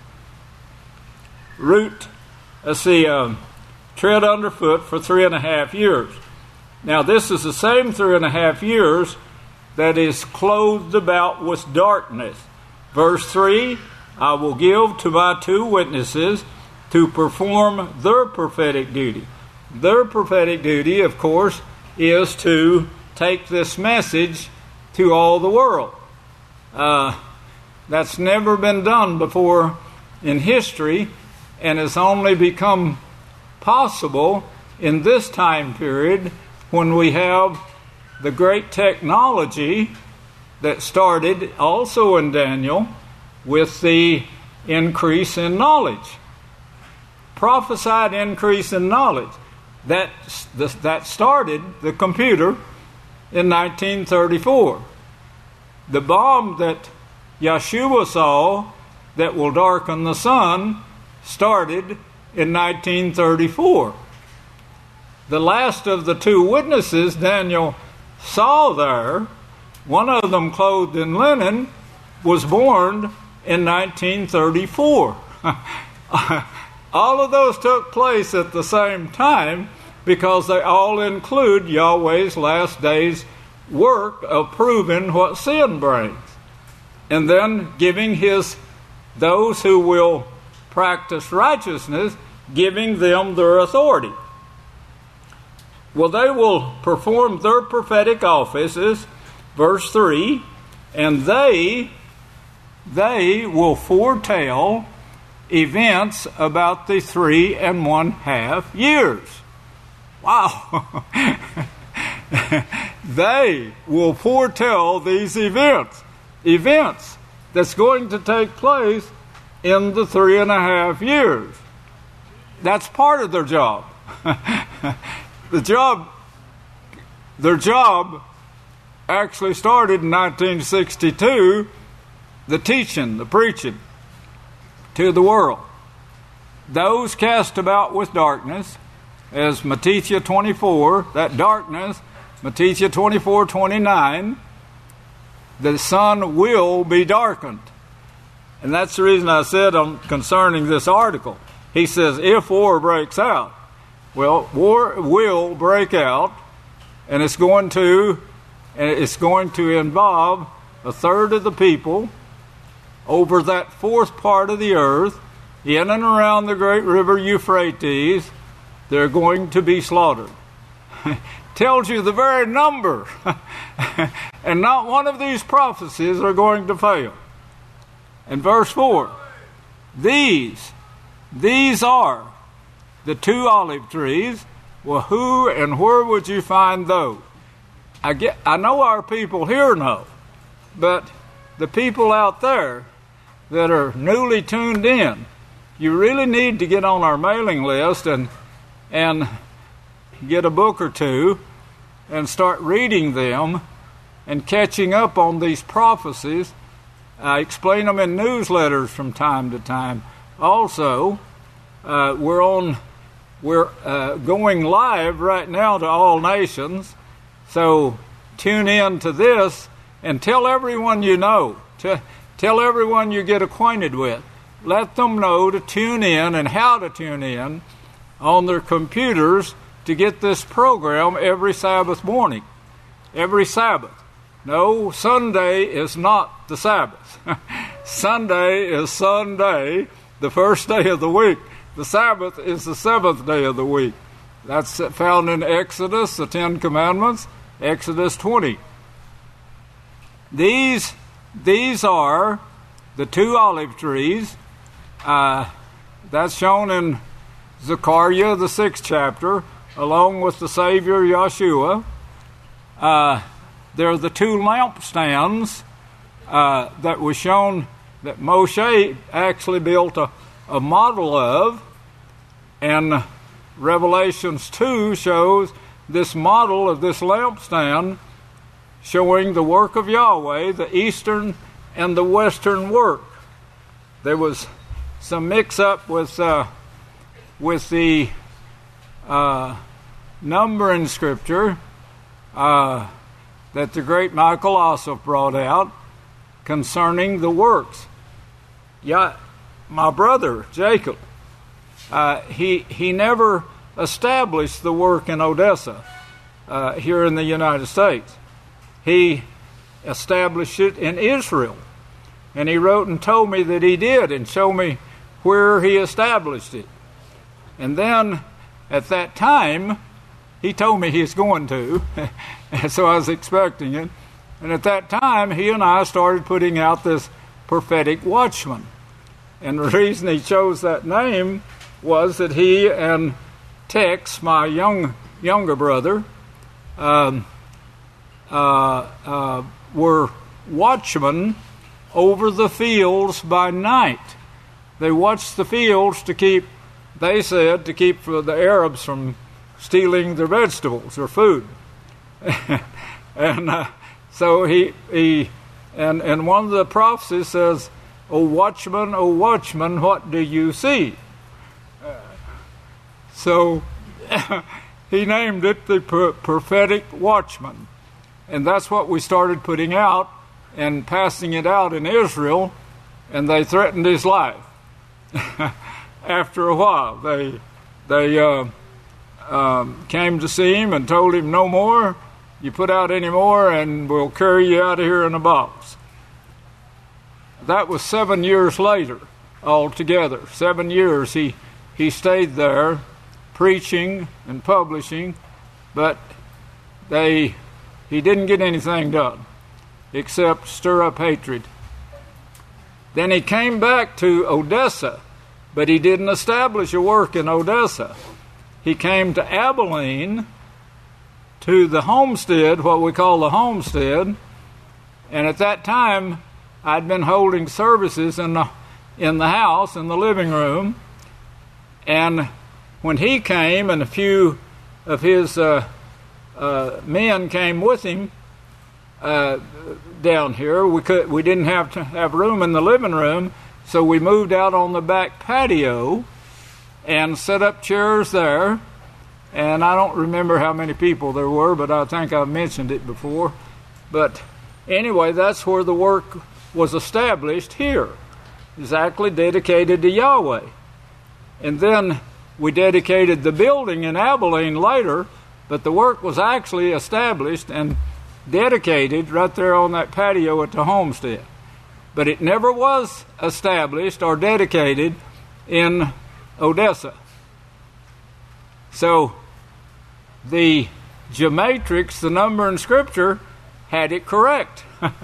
Tread underfoot for 3.5 years. Now this is the same 3.5 years that is clothed about with darkness. Verse 3, I will give to my two witnesses to perform their prophetic duty. Their prophetic duty, of course, is to take this message to all the world. That's never been done before in history, and has only become possible in this time period when we have the great technology that started also in Daniel with the increase in knowledge. Prophesied increase in knowledge. That started the computer in 1934. The bomb that Yeshua saw that will darken the sun started in 1934. The last of the two witnesses Daniel saw there, one of them clothed in linen, was born in 1934. All of those took place at the same time because they all include Yahweh's last days work of proving what sin brings. And then giving those who will practice righteousness, giving them their authority. Well, they will perform their prophetic offices, verse 3, and they will foretell events about the 3½ years. Wow. They will foretell these events that's going to take place in the 3½ years. That's part of their job. Their job actually started in 1962, the teaching, the preaching to the world. Those cast about with darkness, as Matthew 24, that darkness, Matthew 24:29, the sun will be darkened. And that's the reason I said concerning this article. He says, if war breaks out, well, war will break out, and it's going to involve a third of the people over that fourth part of the earth, in and around the great river Euphrates. They're going to be slaughtered. Tells you the very number. And not one of these prophecies are going to fail. And verse 4, these are the 2 olive trees. Well, who and where would you find those? I know our people here know, but the people out there that are newly tuned in, you really need to get on our mailing list and get a book or two and start reading them and catching up on these prophecies. I explain them in newsletters from time to time. Also, we're going live right now to all nations. So tune in to this and tell everyone you know. Tell everyone you get acquainted with. Let them know to tune in and how to tune in on their computers to get this program every Sabbath morning. Every Sabbath. No, Sunday is not the Sabbath. Sunday is Sunday, the first day of the week. The Sabbath is the 7th day of the week. That's found in Exodus, the 10 Commandments, Exodus 20. These are the 2 olive trees. That's shown in Zechariah, the 6th chapter, along with the Savior Yeshua. They're the 2 lampstands that was shown that Moshe actually built a model of. And Revelations 2 shows this model of this lampstand showing the work of Yahweh, the eastern and the western work. There was some mix-up with the number in Scripture that the great Michael Ossoff brought out concerning the works. Yeah, my brother Jacob, he never established the work in Odessa here in the United States. He established it in Israel, and he wrote and told me that he did, and showed me where he established it. And then at that time, he told me he was going to, and so I was expecting it. And at that time, he and I started putting out this prophetic watchman. And the reason he chose that name was that he and Tex, my younger brother, were watchmen over the fields by night. They watched the fields to keep the Arabs from stealing their vegetables or food. And so he and one of the prophecies says, O watchman, what do you see?" So he named it the prophetic watchman. And that's what we started putting out and passing it out in Israel, and they threatened his life. After a while, they came to see him and told him, "No more. You put out any more, and we'll carry you out of here in a box." That was 7 years later, altogether. 7 years he stayed there, preaching and publishing, but he didn't get anything done except stir up hatred. Then he came back to Odessa But he didn't establish a work in Odessa. He came to Abilene, to the homestead, what we call the homestead, and at that time I'd been holding services in the house, in the living room, and when he came and a few of his men came with him down here, we didn't have room in the living room, so we moved out on the back patio and set up chairs there. And I don't remember how many people there were, but I think I've mentioned it before. But anyway, that's where the work was established here, exactly dedicated to Yahweh. And then we dedicated the building in Abilene later, but the work was actually established and dedicated right there on that patio at the homestead. But it never was established or dedicated in Odessa. So the Gematrix, the number in Scripture, had it correct.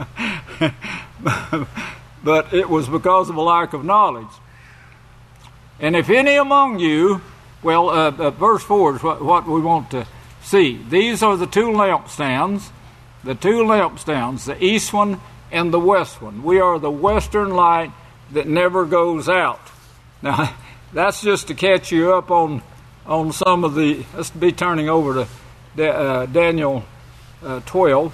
But it was because of a lack of knowledge. And if any among you, verse 4 is what we want to see. These are the two lampstands, the east one and the west one. We are the western light that never goes out. Now, that's just to catch you up on some of the, let's be turning over to Daniel 12,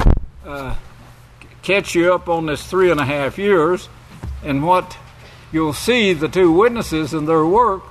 catch you up on this 3.5 years, and what you'll see, the two witnesses and their work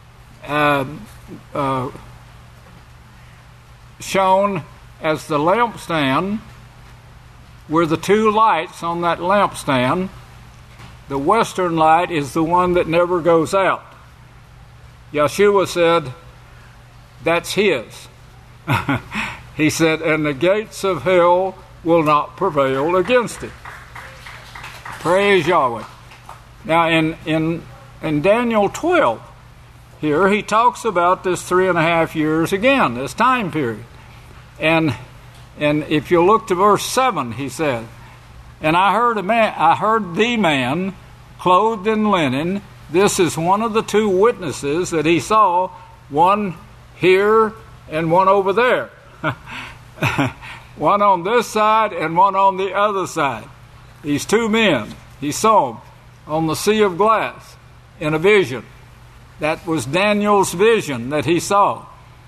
shown as the lampstand, were the two lights on that lampstand. The western light is the one that never goes out. Yeshua said, that's his. He said, and the gates of hell will not prevail against it. Praise Yahweh. Now in Daniel 12, here he talks about this 3.5 years again, this time period. And if you look to verse 7, he said, and I heard the man clothed in linen. This is one of the two witnesses that he saw, one here and one over there. One on this side and one on the other side. These two men, he saw them on the sea of glass in a vision. That was Daniel's vision that he saw.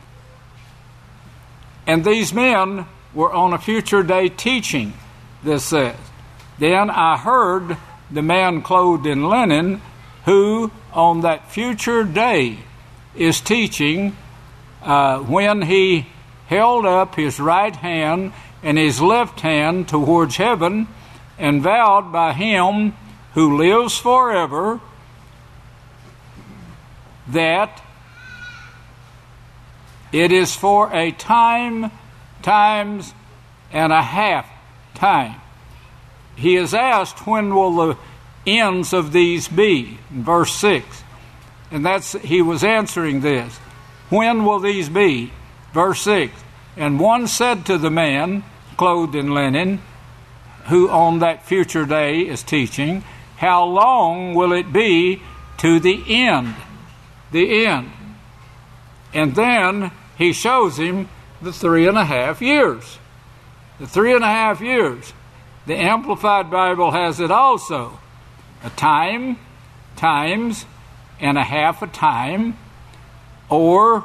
And these men were on a future day teaching, this says. Then I heard the man clothed in linen, who on that future day is teaching when he held up his right hand and his left hand towards heaven and vowed by him who lives forever that it is for a time, times, and a half time. He is asked, when will the ends of these be? In verse 6. And he was answering this. When will these be? Verse 6. And one said to the man clothed in linen, who on that future day is teaching, how long will it be to the end? The end. And then he shows him the 3.5 years. The 3.5 years. The Amplified Bible has it also. A time, times, and a half a time, or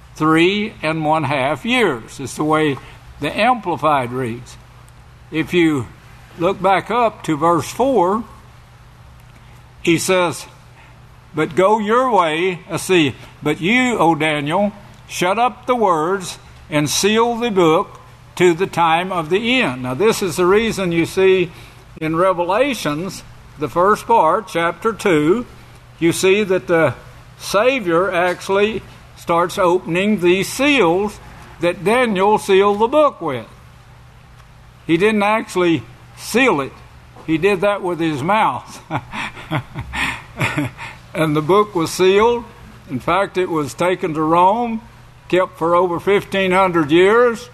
3.5 years. It's the way the Amplified reads. If you look back up to verse 4, he says, but go your way, but you, O Daniel, shut up the words and seal the book to the time of the end. Now this is the reason you see in Revelations, the first part, chapter 2, you see that the Savior actually starts opening these seals that Daniel sealed the book with. He didn't actually seal it. He did that with his mouth. And the book was sealed. In fact, it was taken to Rome, kept for over 1,500 years.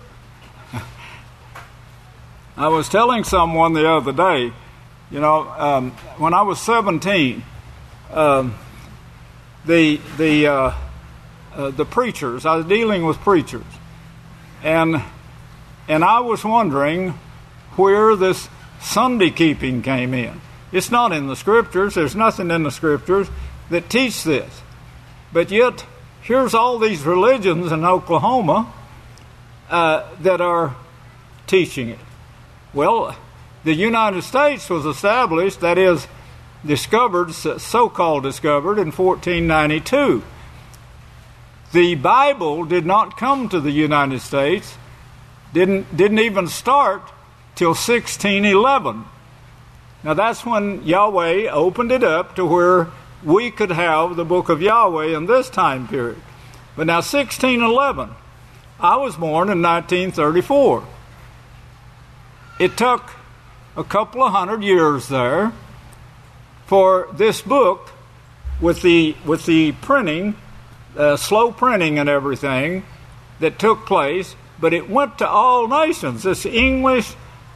I was telling someone the other day, when I was 17, the preachers. I was dealing with preachers, and I was wondering where this Sunday keeping came in. It's not in the Scriptures. There's nothing in the Scriptures that teach this. But yet, here's all these religions in Oklahoma that are teaching it. Well, the United States was established, that is, discovered, so-called discovered, in 1492. The Bible did not come to the United States, didn't even start till 1611. Now that's when Yahweh opened it up to where we could have the book of Yahweh in this time period. But now 1611, I was born in 1934. It took a couple of 100 years there for this book, with the printing, slow printing and everything that took place, but it went to all nations. This English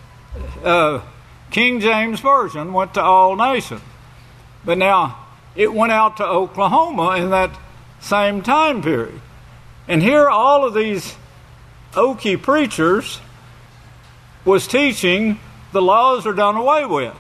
King James Version went to all nations. But now it went out to Oklahoma in that same time period. And here all of these Okie preachers was teaching the laws are done away with.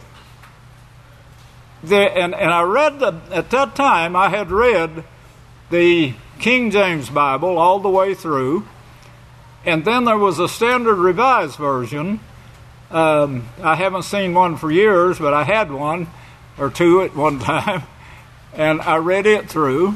And I read, at that time, I had read the King James Bible all the way through. And then there was a Standard Revised Version. I haven't seen one for years, but I had one or two at one time. And I read it through.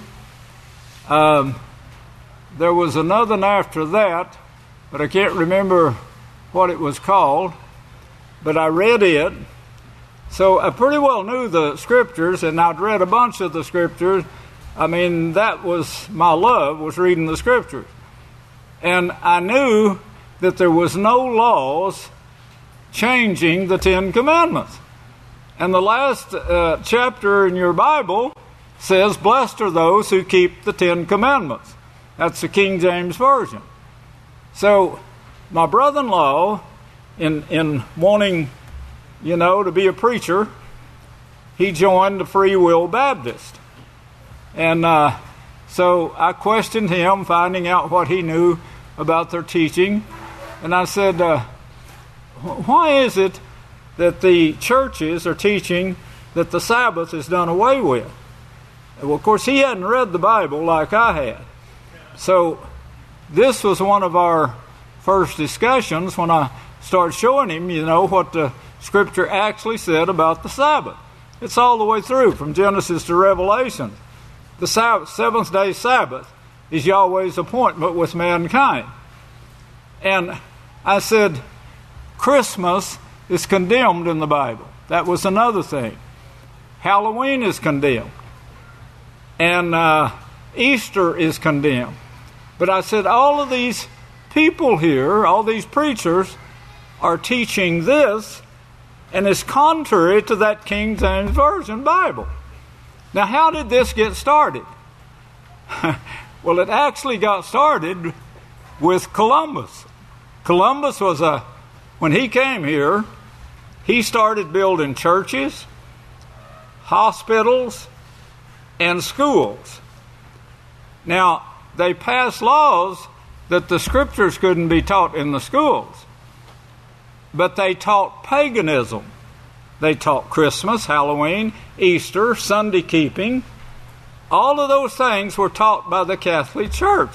There was another one after that, but I can't remember what it was called. But I read it. So I pretty well knew the Scriptures, and I'd read a bunch of the Scriptures. I mean, that was my love, was reading the Scriptures. And I knew that there was no laws changing the Ten Commandments. And the last chapter in your Bible says, "Blessed are those who keep the Ten Commandments." That's the King James Version. So my brother-in-law, in wanting, to be a preacher, he joined the Free Will Baptist. And so I questioned him, finding out what he knew about their teaching. And I said, why is it that the churches are teaching that the Sabbath is done away with? Well, of course, he hadn't read the Bible like I had. So this was one of our first discussions when I started showing him, what the Scripture actually said about the Sabbath. It's all the way through, from Genesis to Revelation. The seventh-day Sabbath is Yahweh's appointment with mankind. And I said, Christmas is condemned in the Bible. That was another thing. Halloween is condemned. And Easter is condemned. But I said, all of these people here, all these preachers, are teaching this, and it's contrary to that King James Version Bible. Now, how did this get started? Well, it actually got started with Columbus. Columbus was when he came here, he started building churches, hospitals, and schools. Now, they passed laws that the Scriptures couldn't be taught in the schools. But they taught paganism. They taught Christmas, Halloween, Easter, Sunday keeping. All of those things were taught by the Catholic Church.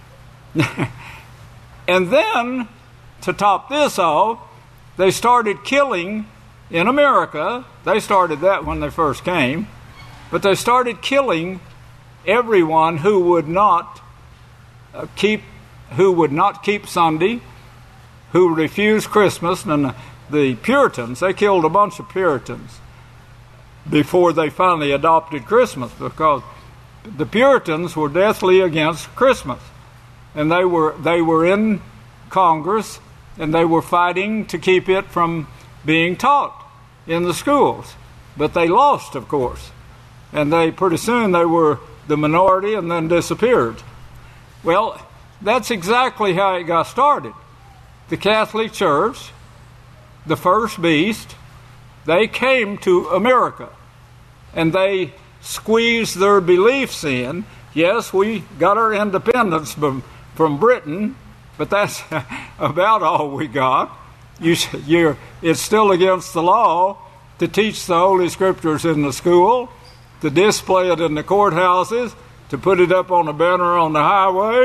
And then, to top this off, they started killing in America. They started that when they first came. But they started killing everyone who would not keep Sunday, who refused Christmas. And the Puritans, they killed a bunch of Puritans before they finally adopted Christmas, because the Puritans were deathly against Christmas. And they were in Congress, and they were fighting to keep it from being taught in the schools. But they lost, of course. And pretty soon they were the minority and then disappeared. Well, that's exactly how it got started. The Catholic Church, the first beast, they came to America, and they squeeze their beliefs in. Yes, we got our independence from Britain, but that's about all we got. It's still against the law to teach the Holy Scriptures in the school, to display it in the courthouses, to put it up on a banner on the highway.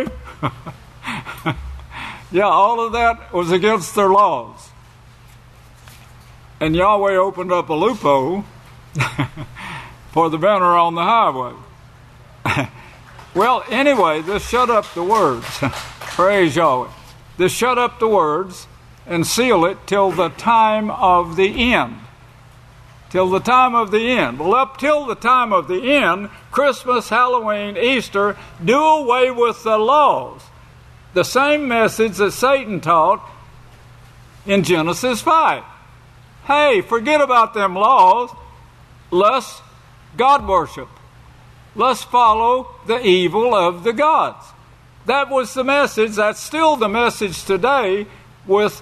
Yeah, all of that was against their laws. And Yahweh opened up a loophole for the banner on the highway. Well, anyway, just shut up the words. Praise Yahweh. Just shut up the words and seal it till the time of the end. Till the time of the end. Well, up till the time of the end, Christmas, Halloween, Easter, do away with the laws. The same message that Satan taught in Genesis 5. Hey, forget about them laws. Let's God worship. Let's follow the evil of the gods. That was the message. That's still the message today with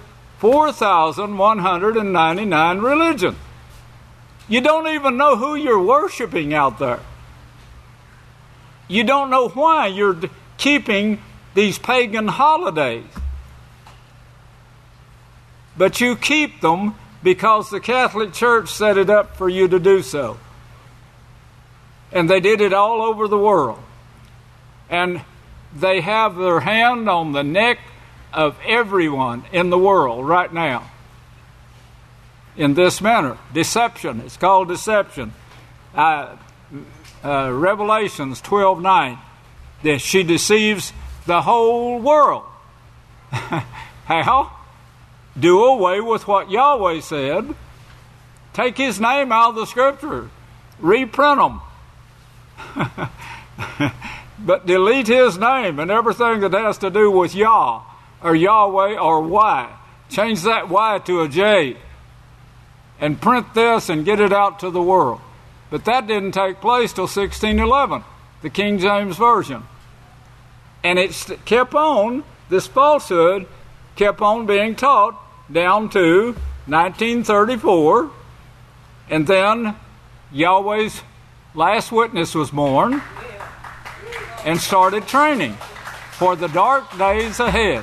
4,199 religions. You don't even know who you're worshiping out there. You don't know why you're keeping these pagan holidays. But you keep them because the Catholic Church set it up for you to do so. And they did it all over the world. And they have their hand on the neck of everyone in the world right now. In this manner. Deception. It's called deception. Revelations 12:9. That she deceives the whole world. How? Do away with what Yahweh said. Take His name out of the Scripture. Reprint them. But delete His name and everything that has to do with Yah or Yahweh or Y. Change that Y to a J. And print this and get it out to the world. But that didn't take place till 1611, the King James Version. And it kept on, this falsehood kept on being taught down to 1934. And then Yahweh's last witness was born and started training for the dark days ahead.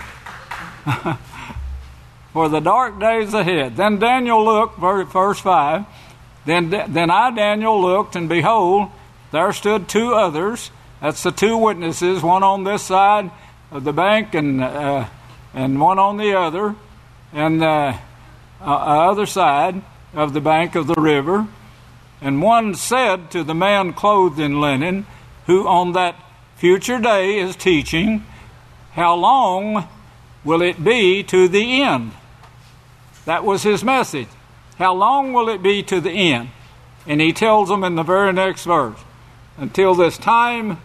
For the dark days ahead. Then Daniel looked, verse 5. Then I, Daniel, looked, and behold, there stood two others. That's the two witnesses, one on this side of the bank and one on the other, and other side of the bank of the river. And one said to the man clothed in linen, who on that future day is teaching, how long will it be to the end? That was his message. How long will it be to the end? And he tells them in the very next verse, until this times,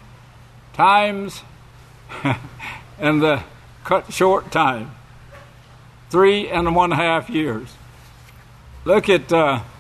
and the cut short time, 3.5 years. Look at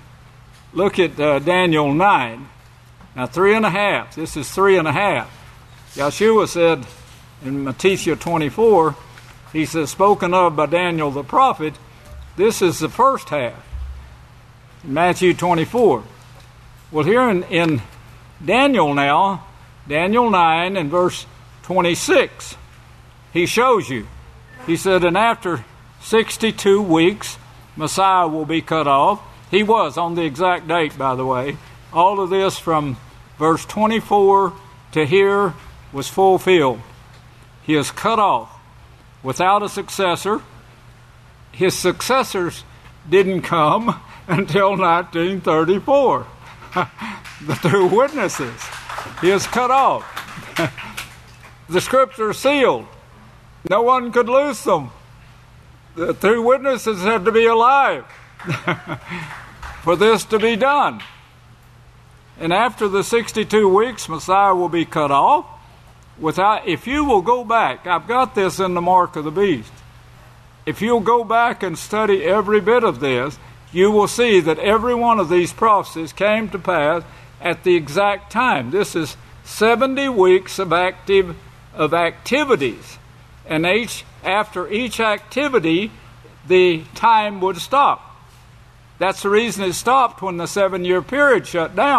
Daniel 9. Now 3.5. This is 3.5. Yeshua said in Matthew 24, he says, spoken of by Daniel the prophet, this is the first half. Matthew 24. Well, here in Daniel now, Daniel 9 and verse 26, he shows you. He said, and after 62 weeks, Messiah will be cut off. He was on the exact date, by the way. All of this from verse 24 to here was fulfilled. He is cut off without a successor. His successors didn't come until 1934. The two witnesses. He is cut off. The Scriptures sealed. No one could loose them. The two witnesses had to be alive for this to be done. And after the 62 weeks, Messiah will be cut off. If you will go back, I've got this in the Mark of the Beast. If you'll go back and study every bit of this, you will see that every one of these prophecies came to pass at the exact time. This is 70 weeks of activities. And after each activity, the time would stop. That's the reason it stopped when the 7-year period shut down.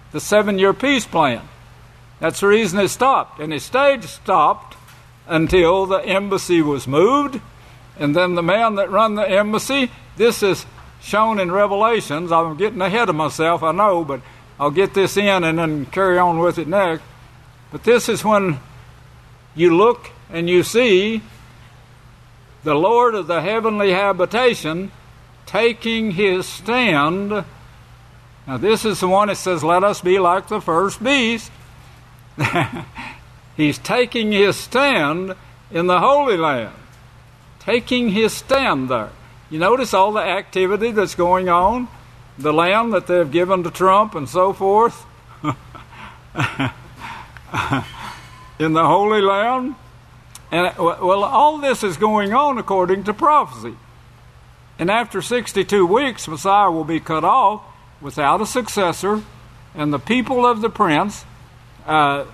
the 7-year peace plan. That's the reason it stopped. And it stayed stopped until the embassy was moved. And then the man that run the embassy, this is shown in Revelations. I'm getting ahead of myself, I know, but I'll get this in and then carry on with it next. But this is when you look and you see the Lord of the heavenly habitation taking his stand. Now this is the one that says, let us be like the first beast. He's taking his stand in the Holy Land. Taking his stand there. You notice all the activity that's going on? The land that they've given to Trump and so forth. In the Holy Land. And well, all this is going on according to prophecy. And after 62 weeks, Messiah will be cut off without a successor, and the people of the prince that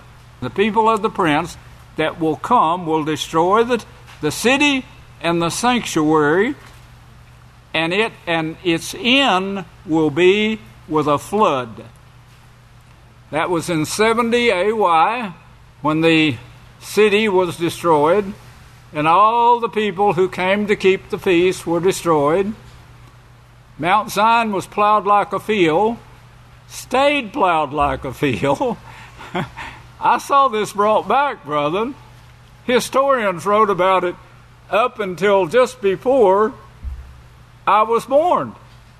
will come will destroy the city and the sanctuary, and its end will be with a flood. That was in 70 AY when the city was destroyed, and all the people who came to keep the feast were destroyed. Mount Zion was plowed like a field, stayed plowed like a field. I saw this brought back, brethren. Historians wrote about it up until just before I was born.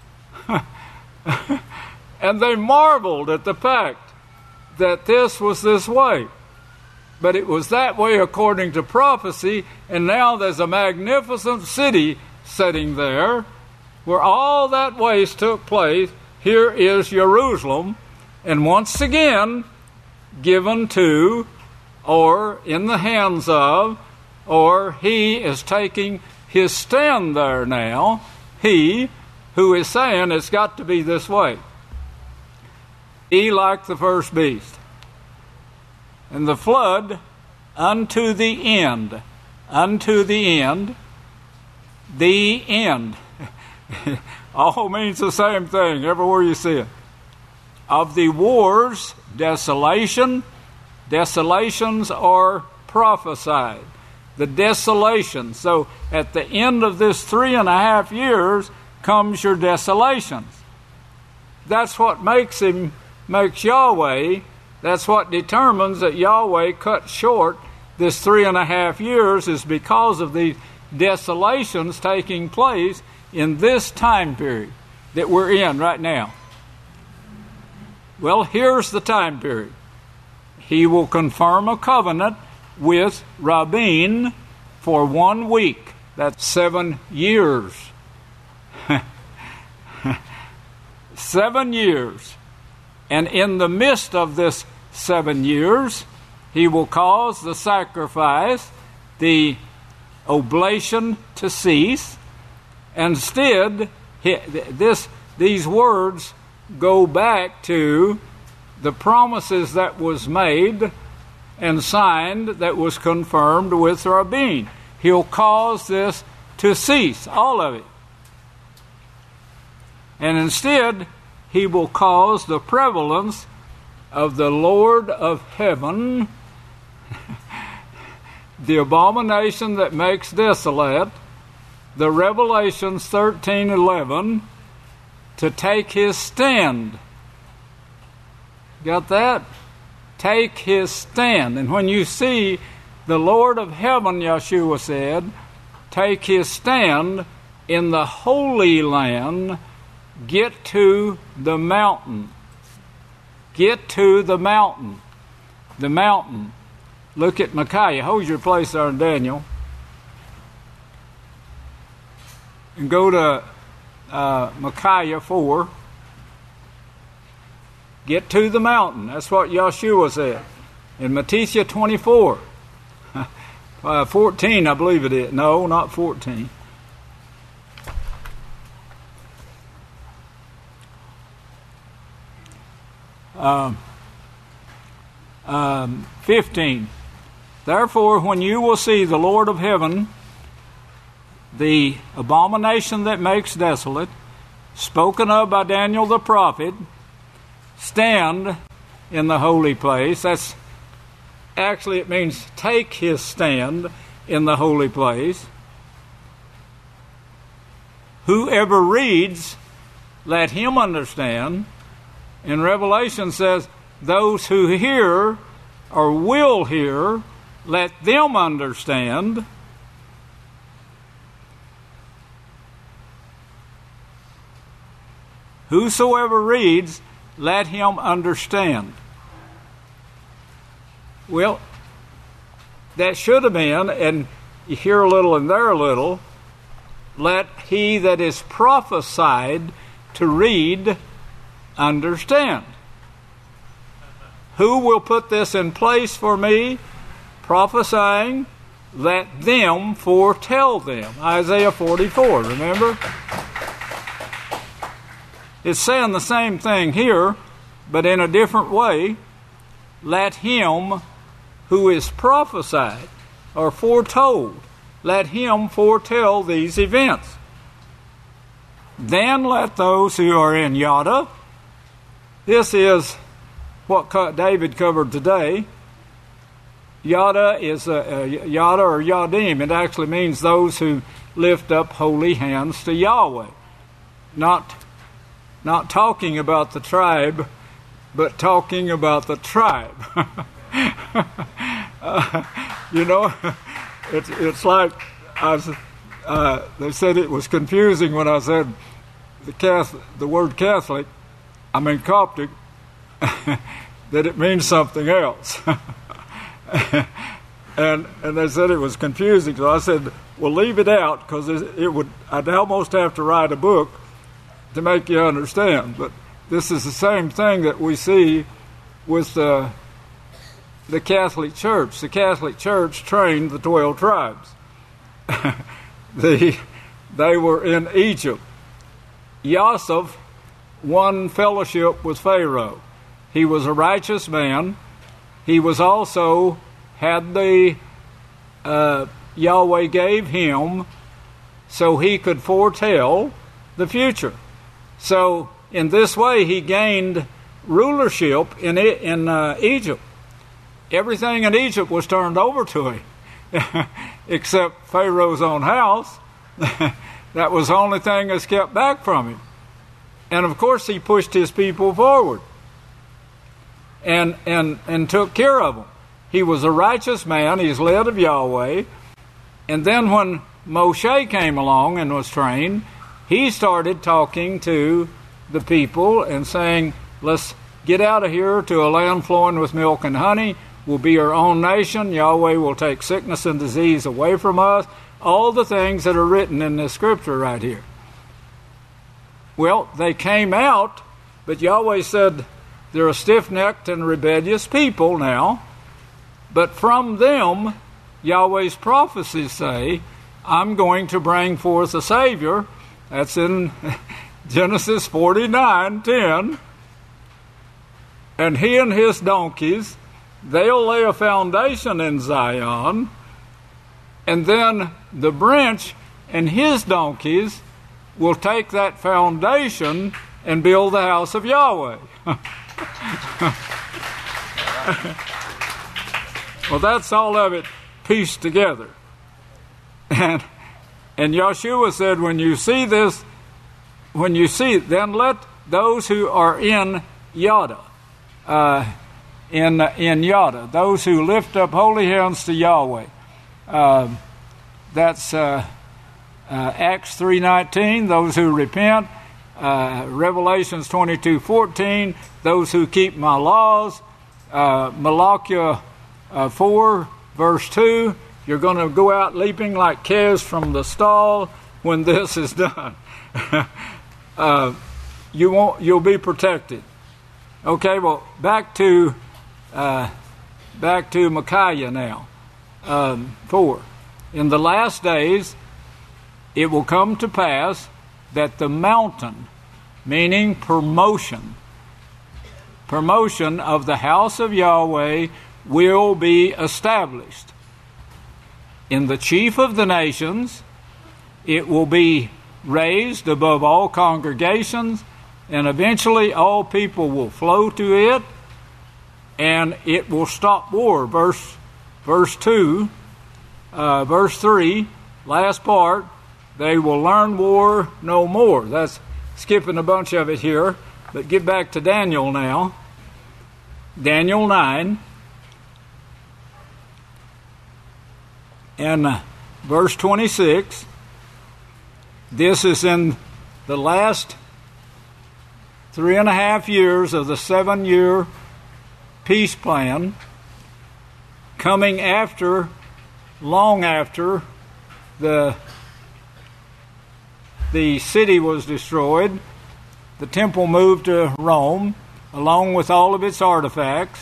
And they marveled at the fact that this was this way. But it was that way according to prophecy, and now there's a magnificent city sitting there where all that waste took place. Here is Jerusalem, and once again given to, or in the hands of, or he is taking his stand there now, he who is saying it's got to be this way. He like the first beast. And the flood unto the end. Unto the end. The end. All means the same thing everywhere you see it. Of the wars, desolation. Desolations are prophesied. The desolation. So at the end of this 3.5 years comes your desolations. That's what makes Yahweh. That's what determines that Yahweh cut short this 3.5 years, is because of the desolations taking place in this time period that we're in right now. Well, here's the time period. He will confirm a covenant with Rabin for 1 week. That's 7 years. 7 years. And in the midst of this 7 years, he will cause the sacrifice, the oblation to cease. Instead, these words go back to the promises that was made and signed, that was confirmed with Rabin. He'll cause this to cease, all of it. And instead, he will cause the prevalence of the Lord of heaven, the abomination that makes desolate, the Revelations 13:11, to take his stand. Got that? Take his stand. And when you see the Lord of heaven, Yeshua said, take his stand in the Holy Land, get to the mountain. Get to the mountain. The mountain. Look at Micaiah. Hold your place there in Daniel. And go to Micaiah 4. Get to the mountain. That's what Yeshua said. In Matthew 24. 14, I believe it is. No, not 14. 15. Therefore, when you will see the Lord of heaven, the abomination that makes desolate, spoken of by Daniel the prophet, stand in the holy place. That's actually, it means take his stand in the holy place. Whoever reads, let him understand. And Revelation says, those who hear or will hear, let them understand. Whosoever reads, let him understand. Well, that should have been, and you hear a little and there a little, let he that is prophesied to read understand. Who will put this in place for me? Prophesying, let them foretell them. Isaiah 44, remember? It's saying the same thing here, but in a different way. Let him who is prophesied or foretold, let him foretell these events. Then let those who are in Yada, this is what David covered today. Yada is Yada or Yadim. It actually means those who lift up holy hands to Yahweh. Not talking about the tribe, but talking about the tribe. It's like they said it was confusing when I said the word Catholic, I mean Coptic, that it means something else. and they said it was confusing, so I said, well, leave it out, because I'd almost have to write a book to make you understand. But this is the same thing that we see with the Catholic Church. The Catholic Church trained the 12 tribes. They were in Egypt. Yosef won fellowship with Pharaoh. He was a righteous man. He was also had the Yahweh gave him so he could foretell the future. So in this way, he gained rulership in Egypt. Everything in Egypt was turned over to him, except Pharaoh's own house. That was the only thing that's kept back from him. And of course, he pushed his people forward and took care of them. He was a righteous man. He's led of Yahweh. And then when Moshe came along and was trained, he started talking to the people and saying, let's get out of here to a land flowing with milk and honey. We'll be our own nation. Yahweh will take sickness and disease away from us. All the things that are written in this scripture right here. Well, they came out, but Yahweh said they're a stiff-necked and rebellious people now. But from them, Yahweh's prophecies say, I'm going to bring forth a Savior. That's in Genesis 49:10. And he and his donkeys, they'll lay a foundation in Zion. And then the branch and his donkeys will take that foundation and build the house of Yahweh. Well, that's all of it pieced together. And Yeshua said, when you see this, then let those who are in Yada, in Yada, those who lift up holy hands to Yahweh. That's Acts 3:19, those who repent. Revelations 22:14, those who keep my laws. Malachi 4, verse 2, you're going to go out leaping like calves from the stall when this is done. You'll be protected. Okay, well, back to Micaiah now. 4. In the last days, it will come to pass that the mountain, meaning promotion of the house of Yahweh will be established. In the chief of the nations, it will be raised above all congregations, and eventually all people will flow to it, and it will stop war. Verse 2, verse 3, last part, they will learn war no more. That's skipping a bunch of it here, but get back to Daniel now. Daniel 9 and verse 26. This is in the last 3.5 years of the 7-year peace plan, coming after, long after the city was destroyed. The temple moved to Rome, along with all of its artifacts.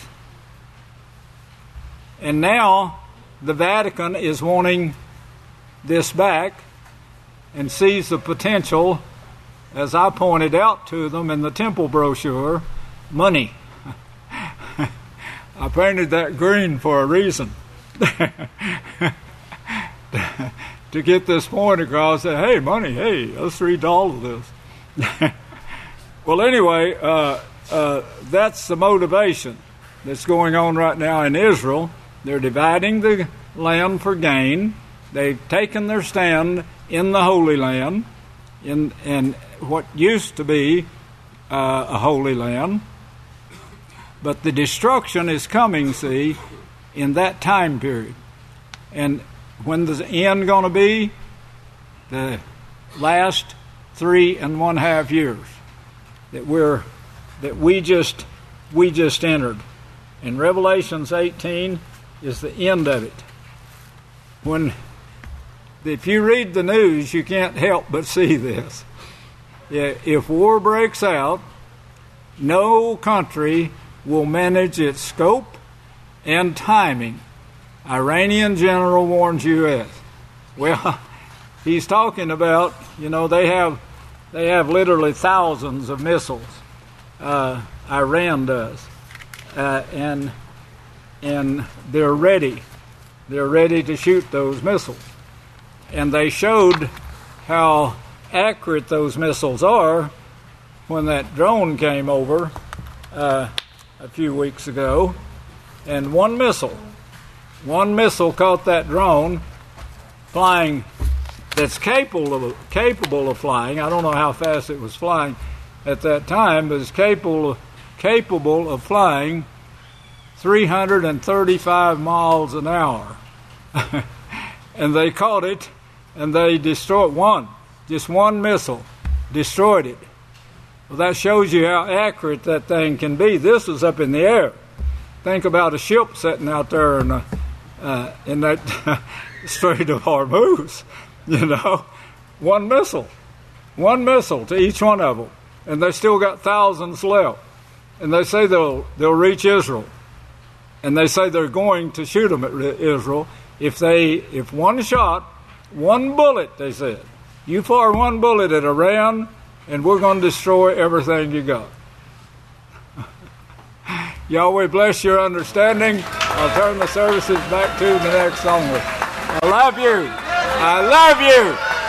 And now the Vatican is wanting this back and sees the potential, as I pointed out to them in the temple brochure, money. I painted that green for a reason. To get this point across, say, hey, money, hey, let's read all of this. Well, anyway, that's the motivation that's going on right now in Israel. They're dividing the land for gain. They've taken their stand in the Holy Land, in what used to be a Holy Land. But the destruction is coming, see, in that time period. And when the end going to be? The last 3.5 years that we just entered. And Revelations 18 is the end of it. If you read the news, you can't help but see this. If war breaks out, no country will manage its scope and timing. Iranian general warns U.S. Well, he's talking about, they have literally thousands of missiles. Iran does, and they're ready. They're ready to shoot those missiles, and they showed how accurate those missiles are when that drone came over a few weeks ago, and one missile caught that drone flying, that's capable of flying. I don't know how fast it was flying at that time, but it's capable of flying 335 miles an hour. And they caught it, and they destroyed just one missile, destroyed it. Well, that shows you how accurate that thing can be. This is up in the air. Think about a ship sitting out there in that Strait of Hormuz. One missile to each one of them, and they still got thousands left. And they say they'll reach Israel, and they say they're going to shoot them at Israel if one bullet, they said, you fire one bullet at Iran, and we're going to destroy everything you got. Yahweh bless your understanding. I'll turn the services back to the next song. I love you. I love you.